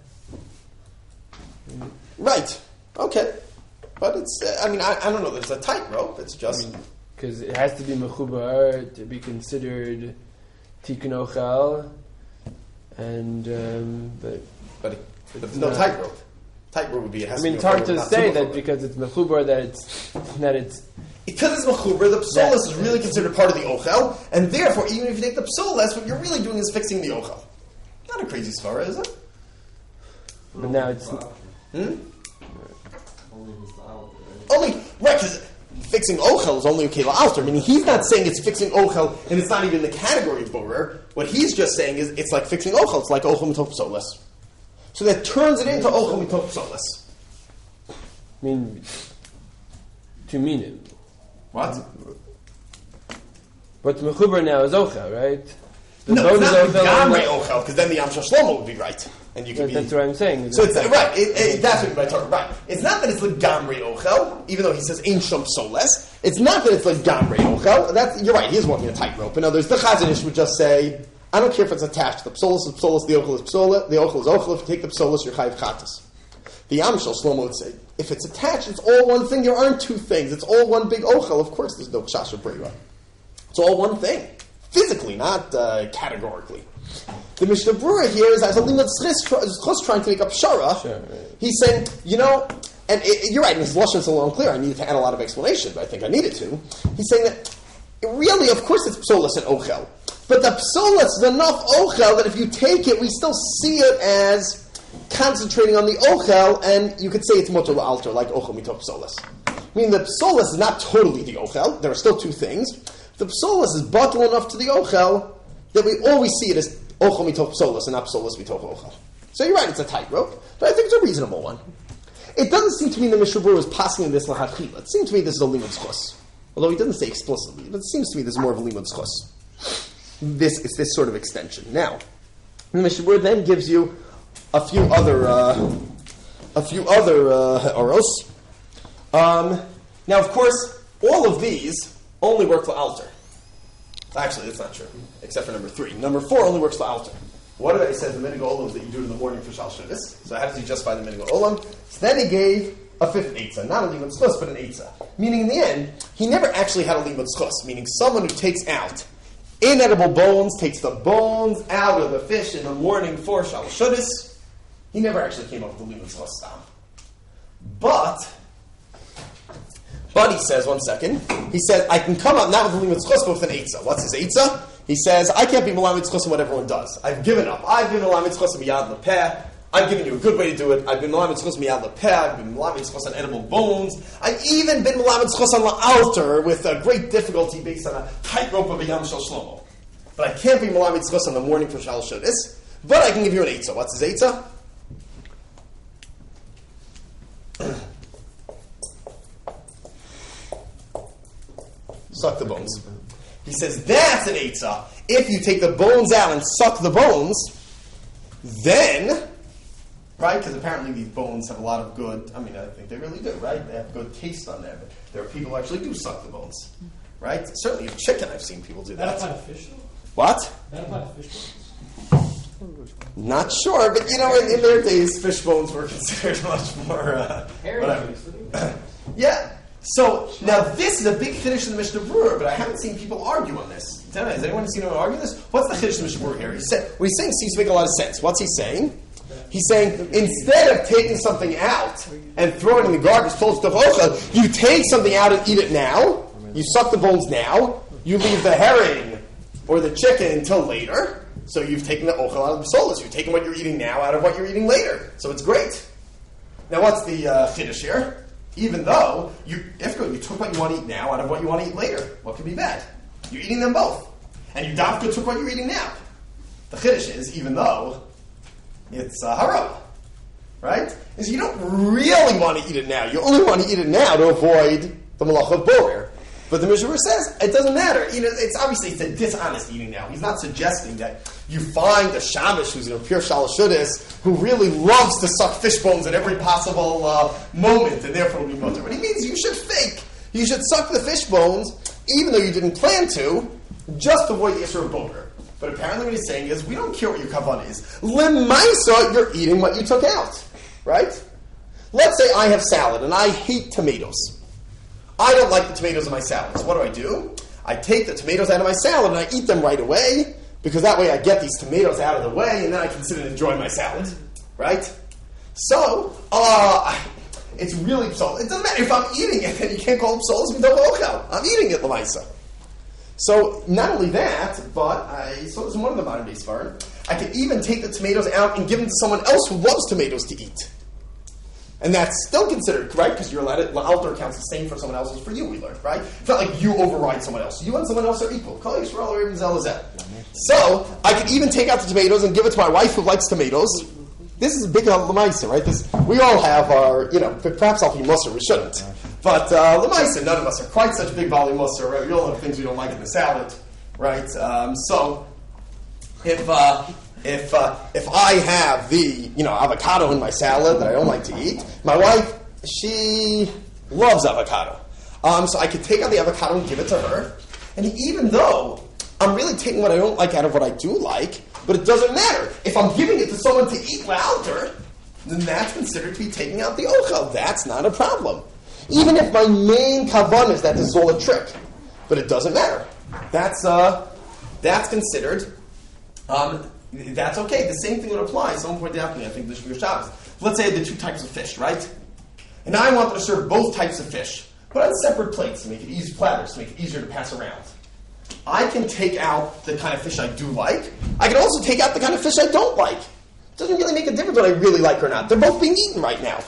Right. Okay. But it's. Uh, I mean, I, I don't know. There's a tightrope. It's just because I mean, it has to be mechubar to be considered tikkun ochel, and um, but but, it, but there's no tightrope. Tightrope would be. It has I mean, to it's be hard to say that mechubar. because it's mechubar that it's that it's. Because it's mechubar, the psolis is really considered part of the ochel, and therefore, even if you take the psolis, what you're really doing is fixing the ochel. Not a crazy svara, is it? But now it's. Hmm? Only if it's the altar, right? Only right because fixing ochel is only okay la'alter. Meaning he's not saying it's fixing ochel, and it's not even in the category of borer. What he's just saying is it's like fixing ochel. It's like ochel mitoch psolis. So that turns it into ochel mitoch psolis. I mean, to mean it. What? What's mechubar now is ochel, right? The No, it's not is gamrei ochel, because then the Yam Shlomo would be right, and you could be. That's what I'm saying. So it's right. It, it, that's what I'm talking right. It's not that it's like gamrei ochel, even though he says ein shom soles. It's not that it's like gamrei ochel. That's you're right. He is walking a tightrope. In other words, the Chazon Ish would just say, I don't care if it's attached. The psolis is psolis. The ochel is psola. The ochel is ochel. If you take the psolis, you're chayiv chatas. The Yam Shlomo would say, if it's attached, it's all one thing. There aren't two things. It's all one big ochel. Of course, there's no kshash or breira. It's all one thing, physically, not uh, categorically. The Mishnah Berurah here is as a limud schos trying to make up shara. Sure, right. He's saying, you know, and it, it, you're right. And his lashon is a little unclear. I needed to add a lot of explanation, but I think I needed to. He's saying that really, of course, it's psolas and ochel, but the psolas is enough ochel that if you take it, we still see it as concentrating on the ochel, and you could say it's motor alter, like ochel mitoch psolas. I mean, the psolas is not totally the ochel. There are still two things. The psolas is bottle enough to the ochel that we always see it as ochel mitoch psolas and not psolas mitoch ochel. So you're right, it's a tightrope, but I think it's a reasonable one. It doesn't seem to me the Mishnah Berurah is passing in this lachatchila. It seems to me this is a limud schos. Although he doesn't say explicitly, but it seems to me this is more of a limud schos. This is this sort of extension. Now, the Mishnah Berurah then gives you a few other, uh, a few other uh, oros. Um, now, of course, all of these only work for alter. Actually, that's not true, except for number three. Number four only works for alter. What did I say? The minig olam that you do in the morning for shal shivus. So how does he justify the minig olam? So then he gave a fifth eitzah, not a limud schos, but an eitzah. Meaning, in the end, he never actually had a limud schos. Meaning, someone who takes out inedible bones, takes the bones out of the fish in the morning for shal shivus. He never actually came up with the limud schos style. But, but he says, one second, he said, I can come up not with the limud schos, but with an eitzah. What's his eitzah? He says, I can't be malamid schos in what everyone does. I've given up. I've been malamid schos miyad lepeh. I've given you a good way to do it. I've been malamid schos miyad lepeh. I've been malamid schos on edible bones. I've even been malamid schos on la'alter with a great difficulty based on a tightrope of a yam shel shlomo. But I can't be malamid schos in the morning for shal shudis. But I can give you an eitzah. What's his eitzah? Suck the bones. He says that's an eitzah. If you take the bones out and suck the bones, then, right? Because apparently these bones have a lot of good. I mean, I think they really do, right? They have good taste on them. But there are people who actually do suck the bones, right? Certainly, of chicken, I've seen people do that. That apply to fish? What? That apply to fish bones? Not sure, but you know, in, in their days, fish bones were considered much more. Uh, whatever. Yeah. So now this is a big chiddush in the Mishnah Berurah, but I haven't seen people argue on this. Has anyone seen anyone argue this? What's the chiddush in the Mishnah Berurah here? He said, what he's saying seems to make a lot of sense. What's he saying? He's saying instead of taking something out and throwing it in the garbage, you take something out and eat it now. You suck the bones now. You leave the herring or the chicken until later. So you've taken the ochel out of the solas. You've taken what you're eating now out of what you're eating later. So it's great. Now what's the uh, chiddush here? Even though you, if you took what you want to eat now out of what you want to eat later, what could be bad? You're eating them both, and you dafka took what you're eating now. The chiddush is even though it's uh, haram, right? Is you don't really want to eat it now. You only want to eat it now to avoid the malach of borer. But the Mishnah says it doesn't matter. You know, it's obviously it's a dishonest eating now. He's not suggesting that you find a shamish who's in a pure shalashudis who really loves to suck fish bones at every possible uh, moment, and therefore will be mutter. What he means, you should fake. You should suck the fish bones, even though you didn't plan to, just to avoid the issue of boner. But apparently, what he's saying is, we don't care what your kavanah is. Lemaisa, you're eating what you took out, right? Let's say I have salad and I hate tomatoes. I don't like the tomatoes in my salad. So what do I do? I take the tomatoes out of my salad and I eat them right away, because that way I get these tomatoes out of the way and then I can sit and enjoy my salad. Right? So, uh, it's really so. It doesn't matter if I'm eating it, and you can't call them solas midoch. I'm eating it, lemaisa. So, not only that, but I saw this in one of the modern day Sfarim. I could even take the tomatoes out and give them to someone else who loves tomatoes to eat. And that's still considered, right? Because you're allowed to, the altar counts the same for someone else as for you, we learned, right? It's not like you override someone else. You and someone else are equal. So, I could even take out the tomatoes and give it to my wife who likes tomatoes. This is a big lemaisa, right? This, we all have our, you know, perhaps I'll be musser, we shouldn't. But uh, lemaisa, none of us are quite such big volley musser, right? We all have things we don't like in the salad, right? Um, so, if... Uh, If uh, if I have the, you know, avocado in my salad that I don't like to eat, my wife, she loves avocado. Um, so I could take out the avocado and give it to her. And even though I'm really taking what I don't like out of what I do like, but it doesn't matter. If I'm giving it to someone to eat la'alter, then that's considered to be taking out the ochel. That's not a problem. Even if my main kavan is that this is all a trick. But it doesn't matter. That's, uh, that's considered... Um, That's okay. The same thing would apply. Someone pointed out to me, I think, this for Shabbos. Let's say I had the two types of fish, right? And now I wanted to serve both types of fish, but on separate plates to make it easy, platters to make it easier to pass around. I can take out the kind of fish I do like. I can also take out the kind of fish I don't like. It doesn't really make a difference whether I really like or not. They're both being eaten right now.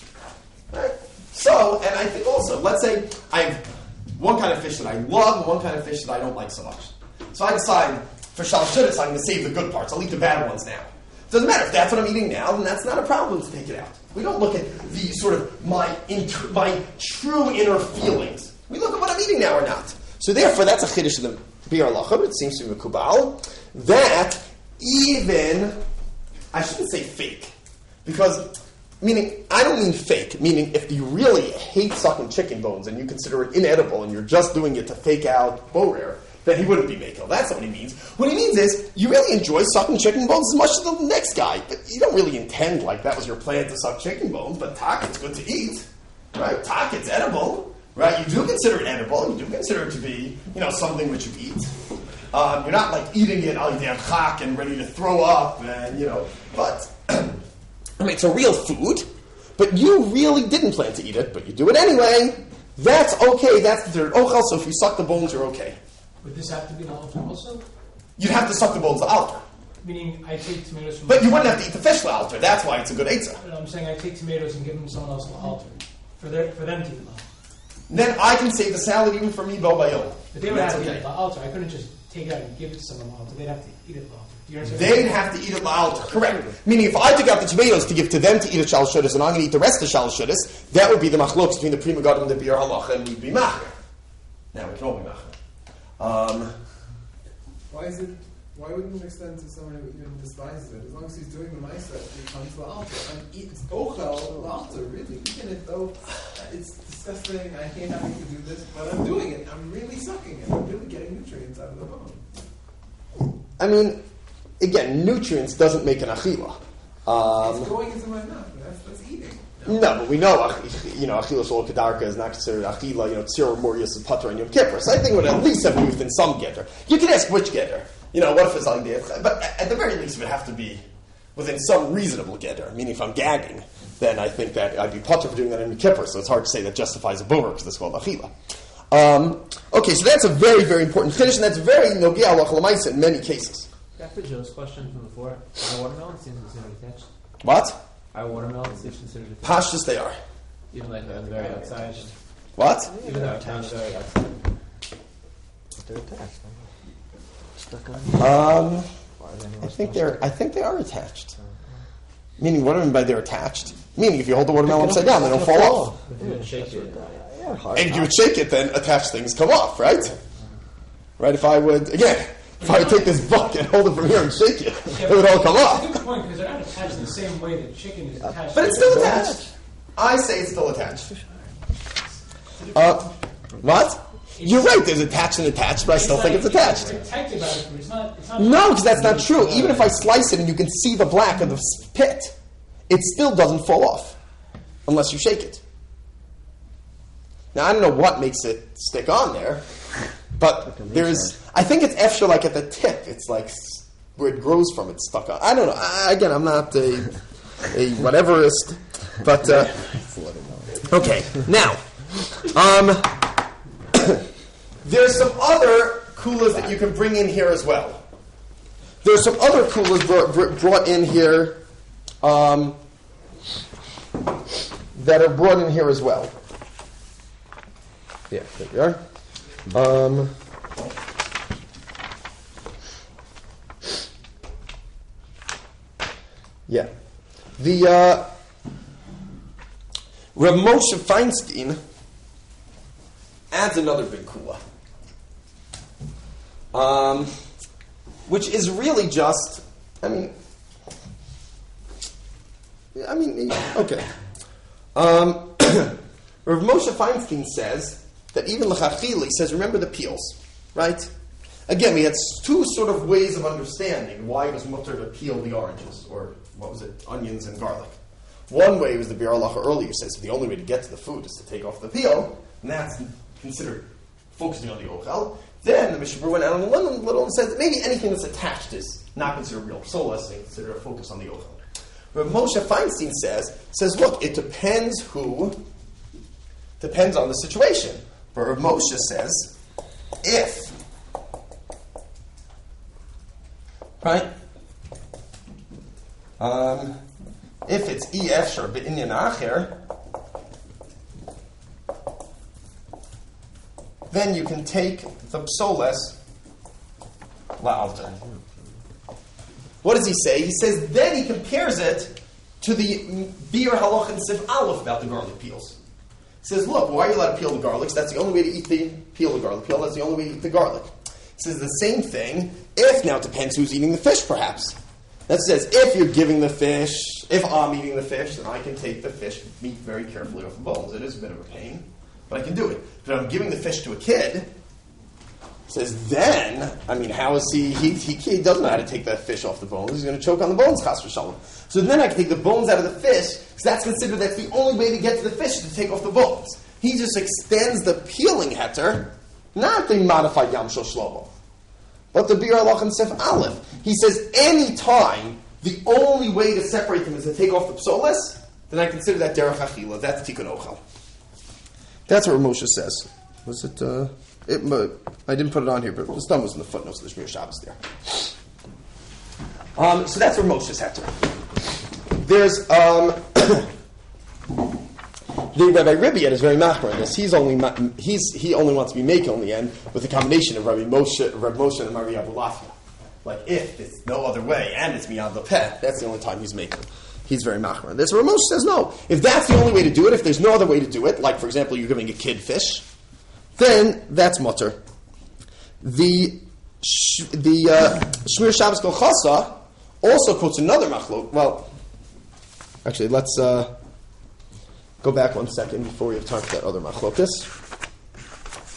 Right? So, and I think also, let's say I have one kind of fish that I love and one kind of fish that I don't like so much. So I decide, for shalashudis, I'm going to save the good parts. I'll eat the bad ones now. Doesn't matter if that's what I'm eating now, then that's not a problem to take it out. We don't look at the sort of my inter, my true inner feelings. We look at what I'm eating now or not. So therefore, that's a chiddush of the Biur Halacha, but it seems to be Mekubal, that even, I shouldn't say fake, because, meaning, I don't mean fake, meaning if you really hate sucking chicken bones and you consider it inedible and you're just doing it to fake out borer, then he wouldn't be Mako. That's not what he means. What he means is, you really enjoy sucking chicken bones as much as the next guy, but you don't really intend like that was your plan to suck chicken bones, but takit's good to eat, right? Takit's edible, right? You do consider it edible, you do consider it to be, you know, something which you eat. Um, you're not like eating it al yidei chak and ready to throw up, and, you know, but, I mean, it's a real food, but you really didn't plan to eat it, but you do it anyway. That's okay, that's considered ochel, so if you suck the bones, you're okay. Would this have to be an altar also? You'd have to suck the bones to altar. Meaning, I take tomatoes from... But you wouldn't have to eat the fish to altar. That's why it's a good eitzah. No, I'm saying I take tomatoes and give them to someone else on the altar. For, their, for them to eat them altar. Then I can save the salad even for me, bo bayol. But they would That's have to okay. eat it at the altar. I couldn't just take it out and give it to someone on the altar. They'd have to eat it at the altar. Do you understand? They'd have to eat it altar. Correct. Meaning if I took out the tomatoes to give to them to eat at shal shudas and I'm going to eat the rest of shal shudas, that would be the machlok between the prima god and the Biur Halacha, and we'd be macher. Now we can all be macher. Um... Why is it? Why wouldn't it extend to someone who even despises it? As long as he's doing the ma'aseh, he comes to the altar and eats ochel the altar. Really, even if though it's disgusting, I hate having to do this, but I'm doing it. I'm really sucking it. I'm really getting nutrients out of the bone. I mean, again, nutrients doesn't make an achila. Um, it's going into my mouth. That's, that's eating. no, but we know, ach- you know, achila shol kedarka is not considered achila. You know, tzir morius is pater and yom kippur. So I think it would at least have moved in some getter. You can ask which getter. You know, what if it's like the, but at the very least, it would have to be within some reasonable getter. Meaning, if I'm gagging, then I think that I'd be pater for doing that in yom kippur. So it's hard to say that justifies a boomer because it's called achila. Um, okay, so that's a very, very important finish, and that's very nogea halacha l'maisa in many cases. Back to Joe's question from before. Are watermelons seems considered attached? What? Are watermelons seems considered attached? Pashtus they are. Even like on the very outside. What? Even though it's on the very outside. They're attached. Stuck on. Um, Why are they I not think stuck? they're. I think they are attached. Meaning, what do I mean by they're attached? Meaning, if you hold the watermelon upside down, they don't fall off. If you didn't shake it. Yeah, hard And if you would shake it, then attached things come off, right? Right? If I would, again, if I would take this bucket and hold it from here and shake it, it would all come That's a off. good point because they're not attached in the same way that chicken is attached. But it's still attached. I say it's still attached. Uh, what? You're right. There's attached and attached, but I still think it's attached. It's protected by it, but it's not. It's not No, because that's not true. Even if I slice it and you can see the black of the s- pit, it still doesn't fall off unless you shake it. Now, I don't know what makes it stick on there, but there's, I think it's extra like at the tip. It's like s- where it grows from, it's stuck on. I don't know. I, again, I'm not a, a whateverist, but, uh, okay. Now, um, there's some other kulas that you can bring in here as well. There's some other kulas brought, br- brought in here um, that are brought in here as well. Yeah, there we are. Um, yeah. The uh, Rav Moshe Feinstein adds another big kula, um, which is really just, I mean, I mean, okay. Um, Rav Moshe Feinstein says that even l'chachila, he says, remember the peels, right? Again, we had two sort of ways of understanding why it was mutter to peel the oranges, or what was it, onions and garlic. One way was the Biur Halacha earlier says the only way to get to the food is to take off the peel, and that's considered focusing on the ochel. Then the Mishnah Berurah went out on a little, little and said that maybe anything that's attached is not considered real psolas, and considered a focus on the ochel. But Moshe Feinstein says, says, look, it depends who, depends on the situation. But Rav Moshe says, if, right, um, if it's ef or b'inyan acher, then you can take the psoles la'alter. What does he say? He says, then he compares it to the Biur Halacha and Siv Aleph about the garlic peels. He says, look, why are you allowed to peel the garlics? That's the only way to eat the peel the garlic peel. That's the only way to eat the garlic. He says the same thing if, now it depends who's eating the fish, perhaps. That says, if you're giving the fish, if I'm eating the fish, then I can take the fish meat very carefully off the bones. It is a bit of a pain, but I can do it. But if I'm giving the fish to a kid, says then, I mean, how is he, he, he, he doesn't know how to take that fish off the bones. He's going to choke on the bones, chas v'shalom. So then I can take the bones out of the fish, because that's considered that's the only way to get to the fish, is to take off the bones. He just extends the peeling heter, not the modified Yam Shel Shlomo, but the Biur Halacha and Sef Aleph. He says any time the only way to separate them is to take off the psolas, then I consider that derech achila. That's tikkun ochel. That's what Moshe says. Was it? Uh, it uh, I didn't put it on here, but the stum was in the footnotes of the Shmir Shabbos there. Um, so that's where Moshe's heter. There's um, the Rabbi Ribiat is very machmer in this. He's only ma- he's he only wants to be making on the end with a combination of Rabbi Moshe, Rabbi Moshe and Maria Abulafia. Like if it's no other way and it's miyad lepeh, that's the only time he's making. He's very machmer in this. Rabbi Moshe says no. If that's the only way to do it, if there's no other way to do it, like for example you're giving a kid fish, then that's mutter. The sh- the uh, Shmir Shabbos Kol Chasa also quotes another machlok. Well, actually, let's uh, go back one second before we have time for that other machlokas.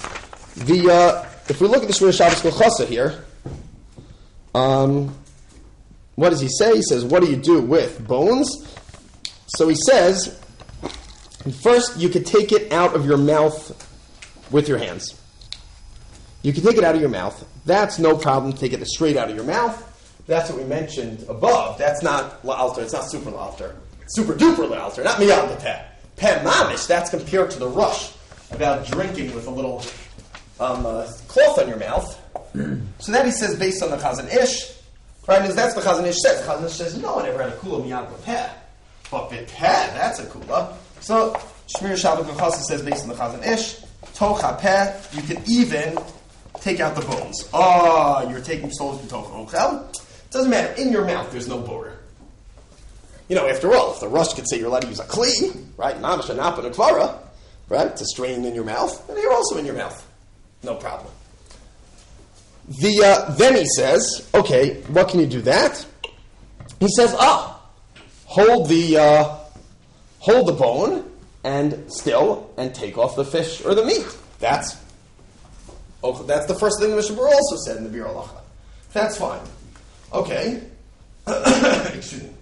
The uh, if we look at the Shmir Shabbos Kol Chasa here, um, what does he say? He says, what do you do with bones? So he says, first you could take it out of your mouth with your hands. You can take it out of your mouth. That's no problem. Take it straight out of your mouth. That's what we mentioned above. That's not la'alter. It's not super la'alter. Super duper la'alter. Not miyad l'peh. Peh mamish. That's compared to the rush about drinking with a little um, uh, cloth on your mouth. So then he says, based on the Chazon Ish, right? Because that's the Chazon Ish says. The Chazon Ish says, no, I never had a kula miyad l'peh. But b'peh, that's a kula. So Shmir Shabbat B'chasa says, based on the Chazon Ish, toch ha'peh, you can even take out the bones. Oh, you're taking souls b'toch ochel. Doesn't matter. In your mouth, there's no border. You know, after all, if the Rosh could say you're allowed to use a kli, right, mamash and a kvara, right, to strain in your mouth, then you're also in your mouth. No problem. The uh, then he says, okay, what can you do that? He says, ah, hold the uh, hold the bone and still and take off the fish or the meat. That's oh, that's the first thing the Mishnah Berurah also said in the Bir Halacha. That's fine. Okay. Excuse me.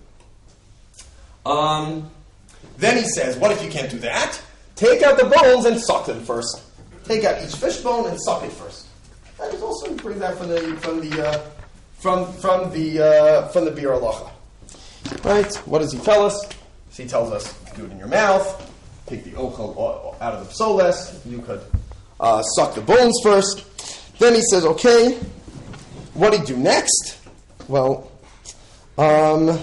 Um, then he says, what if you can't do that? Take out the bones and suck them first. Take out each fish bone and suck it first. That is also brings that from the from the uh, from from the uh, from the Bir Halacha. Right? What does he tell us? So he tells us, do it in your mouth. Take the ochel out of the psoles. You could uh, suck the bones first. Then he says, okay, what do you do next? Well, um,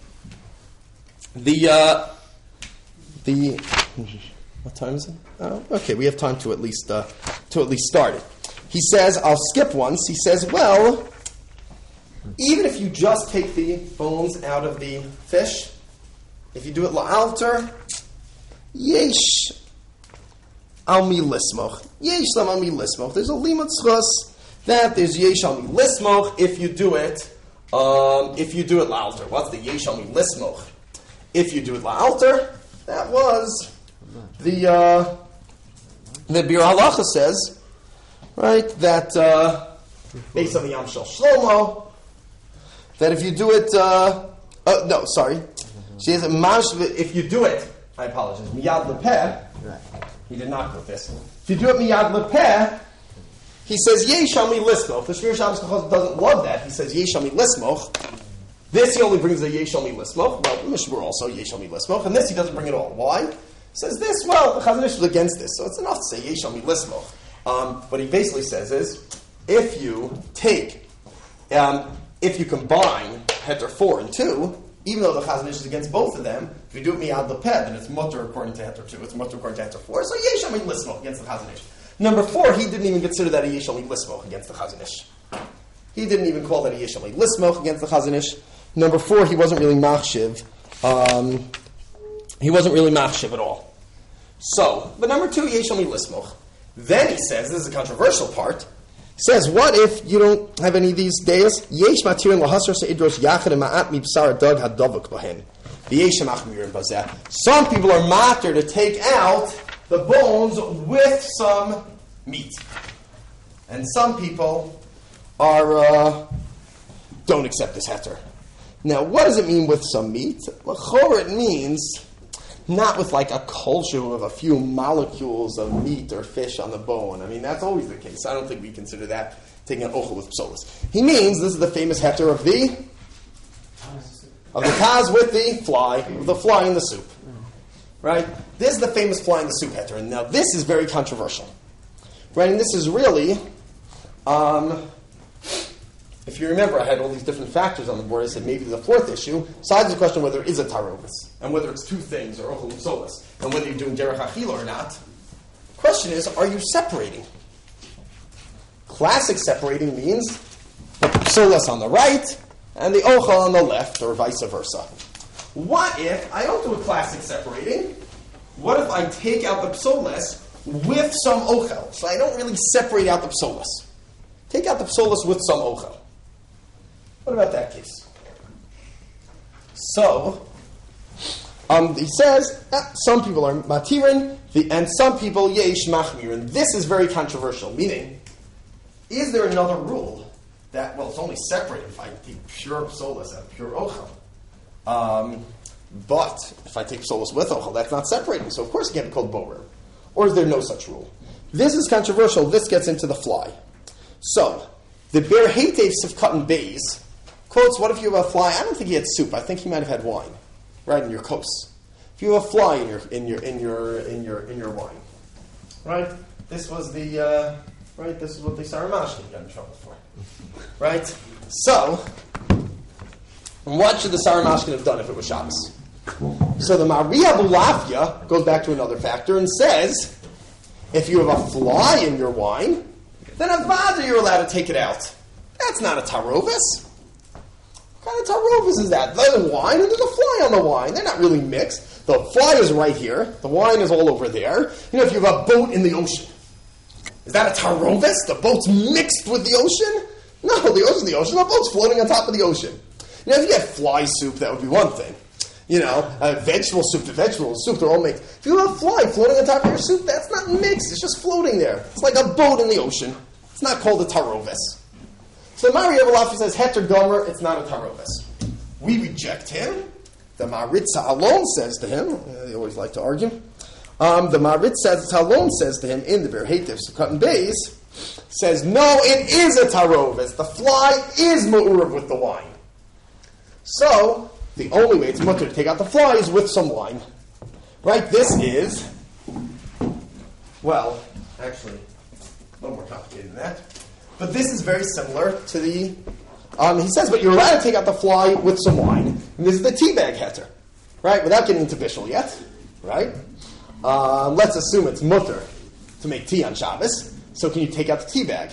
the uh, the what time is it? Oh, okay, we have time to at least uh, to at least start it. He says, I'll skip once. He says, well, even if you just take the bones out of the fish, if you do it la'alter, yesh al mi lismoch. Yesh lam al mi lismoch. There's a limud tzchus that there's yesh al mi lismoch if you do it. Um, if you do it la'alter. What's the yesh al mi lismoch? If you do it la'alter, that was the uh, the Bir Halacha says, right, that uh, based on the Yam Shel Shlomo, that if you do it, uh, uh, no, sorry, she says, if you do it, I apologize, miyad lepeh, he did not put this. If you do it miyad lepeh, he says, yeshami lismoch. The Shmir Shabbos doesn't love that. He says, yeshami lismoch. This he only brings a yeshami lismoch. Well, Mishmur also yeshami lismoch. And this he doesn't bring at all. Why? He says this, well, the Chazon Ish was against this, so it's enough to say yeshami lismoch. Um, what he basically says is, if you take, um, if you combine heter four and two, even though the Chazon Ish is against both of them, if you do it miyad lepeh, then it's mutter according to heter two. It's mutter according to heter four. So yeshami lismoch against the Chazon Ish. Number four, he didn't even consider that a yeshami lismoch against the Chazon Ish. He didn't even call that a yeshami lismoch against the Chazon Ish. Number four, he wasn't really machshiv. Um, he wasn't really machshiv at all. So, but number two, yeshami lismoch. Then he says, this is a controversial part, he says, what if you don't have any of these days? Yesh matirin lahasar seidros yachad and ma'at mibsar dag hadavuk bahen. V'yeshem achmirin bazeh. Some people are matter to take out the bones with some meat. And some people are uh, don't accept this heter. Now, what does it mean with some meat? L'chor, it means not with like a culture of a few molecules of meat or fish on the bone. I mean, that's always the case. I don't think we consider that taking an ochel with psolas. He means, this is the famous heter of the of the taz with the fly, the fly in the soup. Right? This is the famous fly in the soup heter. And now this is very controversial. Right? And this is really, um, if you remember, I had all these different factors on the board. I said maybe the fourth issue, besides the question whether it is a tarovis, and whether it's two things, or ochel psolas, and whether you're doing derech achila or not. The question is, are you separating? Classic separating means the psolas on the right, and the ochel on the left, or vice versa. What if I don't do a classic separating? What if I take out the psolas with some ochel? So I don't really separate out the psolas. Take out the psolas with some ochel. What about that case? So, um, he says, uh, some people are matirin, the, and some people yesh machmirin. This is very controversial, meaning, is there another rule that, well, it's only separated if I take pure psolas out of pure ochel. Um, but if I take psolas with ochel, that's not separating. So of course it can't be called borer. Or is there no such rule? This is controversial. This gets into the fly. So, the Ber Heitev Sivkatan Beis quotes, what if you have a fly? I don't think he had soup. I think he might have had wine, right, in your kos. If you have a fly in your in your in your in your in your wine, right? This was the uh, right. This is what the Saramashkin got in trouble for, right? So, what should the Saramashkin have done if it was Shabbos? So the Maria Bulafia goes back to another factor and says, if you have a fly in your wine, then a vada you're allowed to take it out. That's not a tarovis. What kind of tarovis is that? There's wine and there's a fly on the wine. They're not really mixed. The fly is right here. The wine is all over there. You know, if you have a boat in the ocean, is that a tarovis? The boat's mixed with the ocean? No, the ocean's the ocean. The boat's floating on top of the ocean. You know, if you had fly soup, that would be one thing. You know, uh, vegetable soup to vegetable soup, they're all mixed. If you have a fly floating on top of your soup, that's not mixed. It's just floating there. It's like a boat in the ocean. It's not called a tarovis. So Mari Abalafi says, Heter Gomer, it's not a tarovis. We reject him. The Maritza alone says to him, uh, they always like to argue, um, the Maritza alone says to him in the Ber Heitev Sivkatan Beis, says, no, it is a tarovis. The fly is ma'urav with the wine. So, the only way it's mutter to take out the fly is with some wine. Right? This is, well, actually, a little more complicated than that. But this is very similar to the, um, he says, but you're allowed to take out the fly with some wine. And this is the teabag heter. Right? Without getting into bishul yet. Right? Um, let's assume it's mutter to make tea on Shabbos. So can you take out the teabag?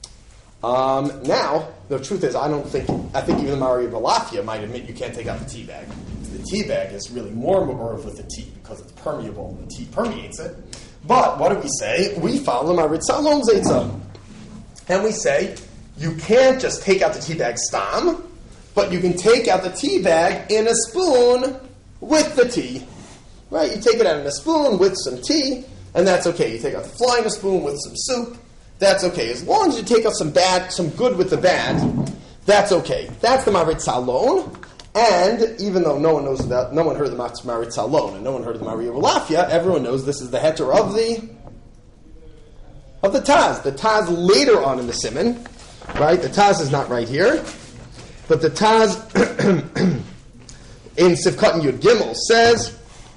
Um, now, the truth is, I don't think, I think even the Mari Balafia might admit you can't take out the tea bag. The tea bag is really more ma'urav with the tea because it's permeable and the tea permeates it. But what do we say? We follow the Mari Tzalon Zeitza. And we say, you can't just take out the tea bag stam, but you can take out the tea bag in a spoon with the tea. Right? You take it out in a spoon with some tea, and that's okay. You take out the fly in a spoon with some soup. That's okay. As long as you take out some bad, some good with the bad, that's okay. That's the Maritz Alon. And even though no one knows about, no one heard the Maritz Alon, and no one heard of the Maria Rolafia, everyone knows this is the heter of the of the Taz. The Taz later on in the Siman, right? The Taz is not right here, but the Taz in Sivkatan Yud Gimel says.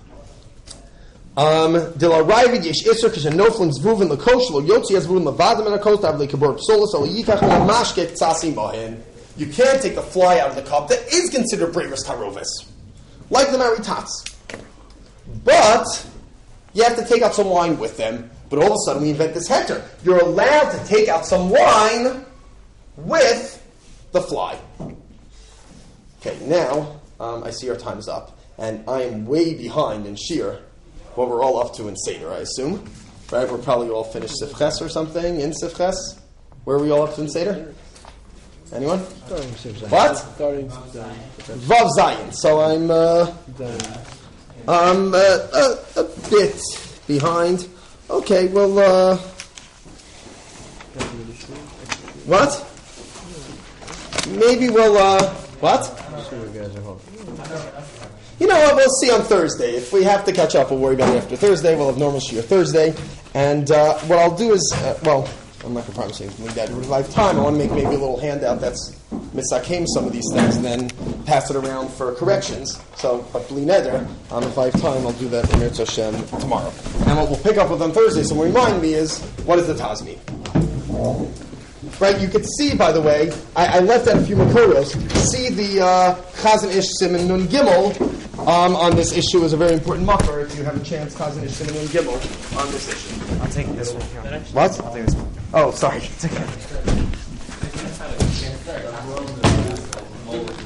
Um, Dilarayvid yesh iser kishenoflin zvuvin lekoshlo yotzi as zvuvin levadim and akos davle kabor psolas al yikach mashke tzasim bahin. You can't take the fly out of the cup. That is considered brevis tarovis, like the maritats. But you have to take out some wine with them. But all of a sudden we invent this heter. You're allowed to take out some wine with the fly. Okay, now um, I see our time is up, and I am way behind in Shir. What we're all up to in Seder, I assume. Right? We're probably all finished Sifches or something in Sifches. Where are we all up to in Seder? Anyone? What? Vav Zayin. So I'm uh, I'm uh, a, a bit behind. Okay, well, uh, what? Maybe we'll, uh, what? You know what, we'll see on Thursday. If we have to catch up, we'll worry about it after Thursday. We'll have normal Shir Thursday. And uh, what I'll do is, uh, well, I'm not going to promise anything like that. If I have time, I want to make maybe a little handout that's misakim some of these things and then pass it around for corrections. So, but bli neder, um, if I have time, I'll do that in Mirz Hashem tomorrow. And what we'll pick up with on Thursday, so remind me, is what does the Taz mean? Right, you could see, by the way, I, I left out a few makoros. See the uh, Chazon Ish Siman Nun Gimel um, on this issue is a very important makar. If you have a chance, Chazon Ish Siman Nun Gimel on this issue. I'll take this one. What? I'll take this one. Oh, sorry.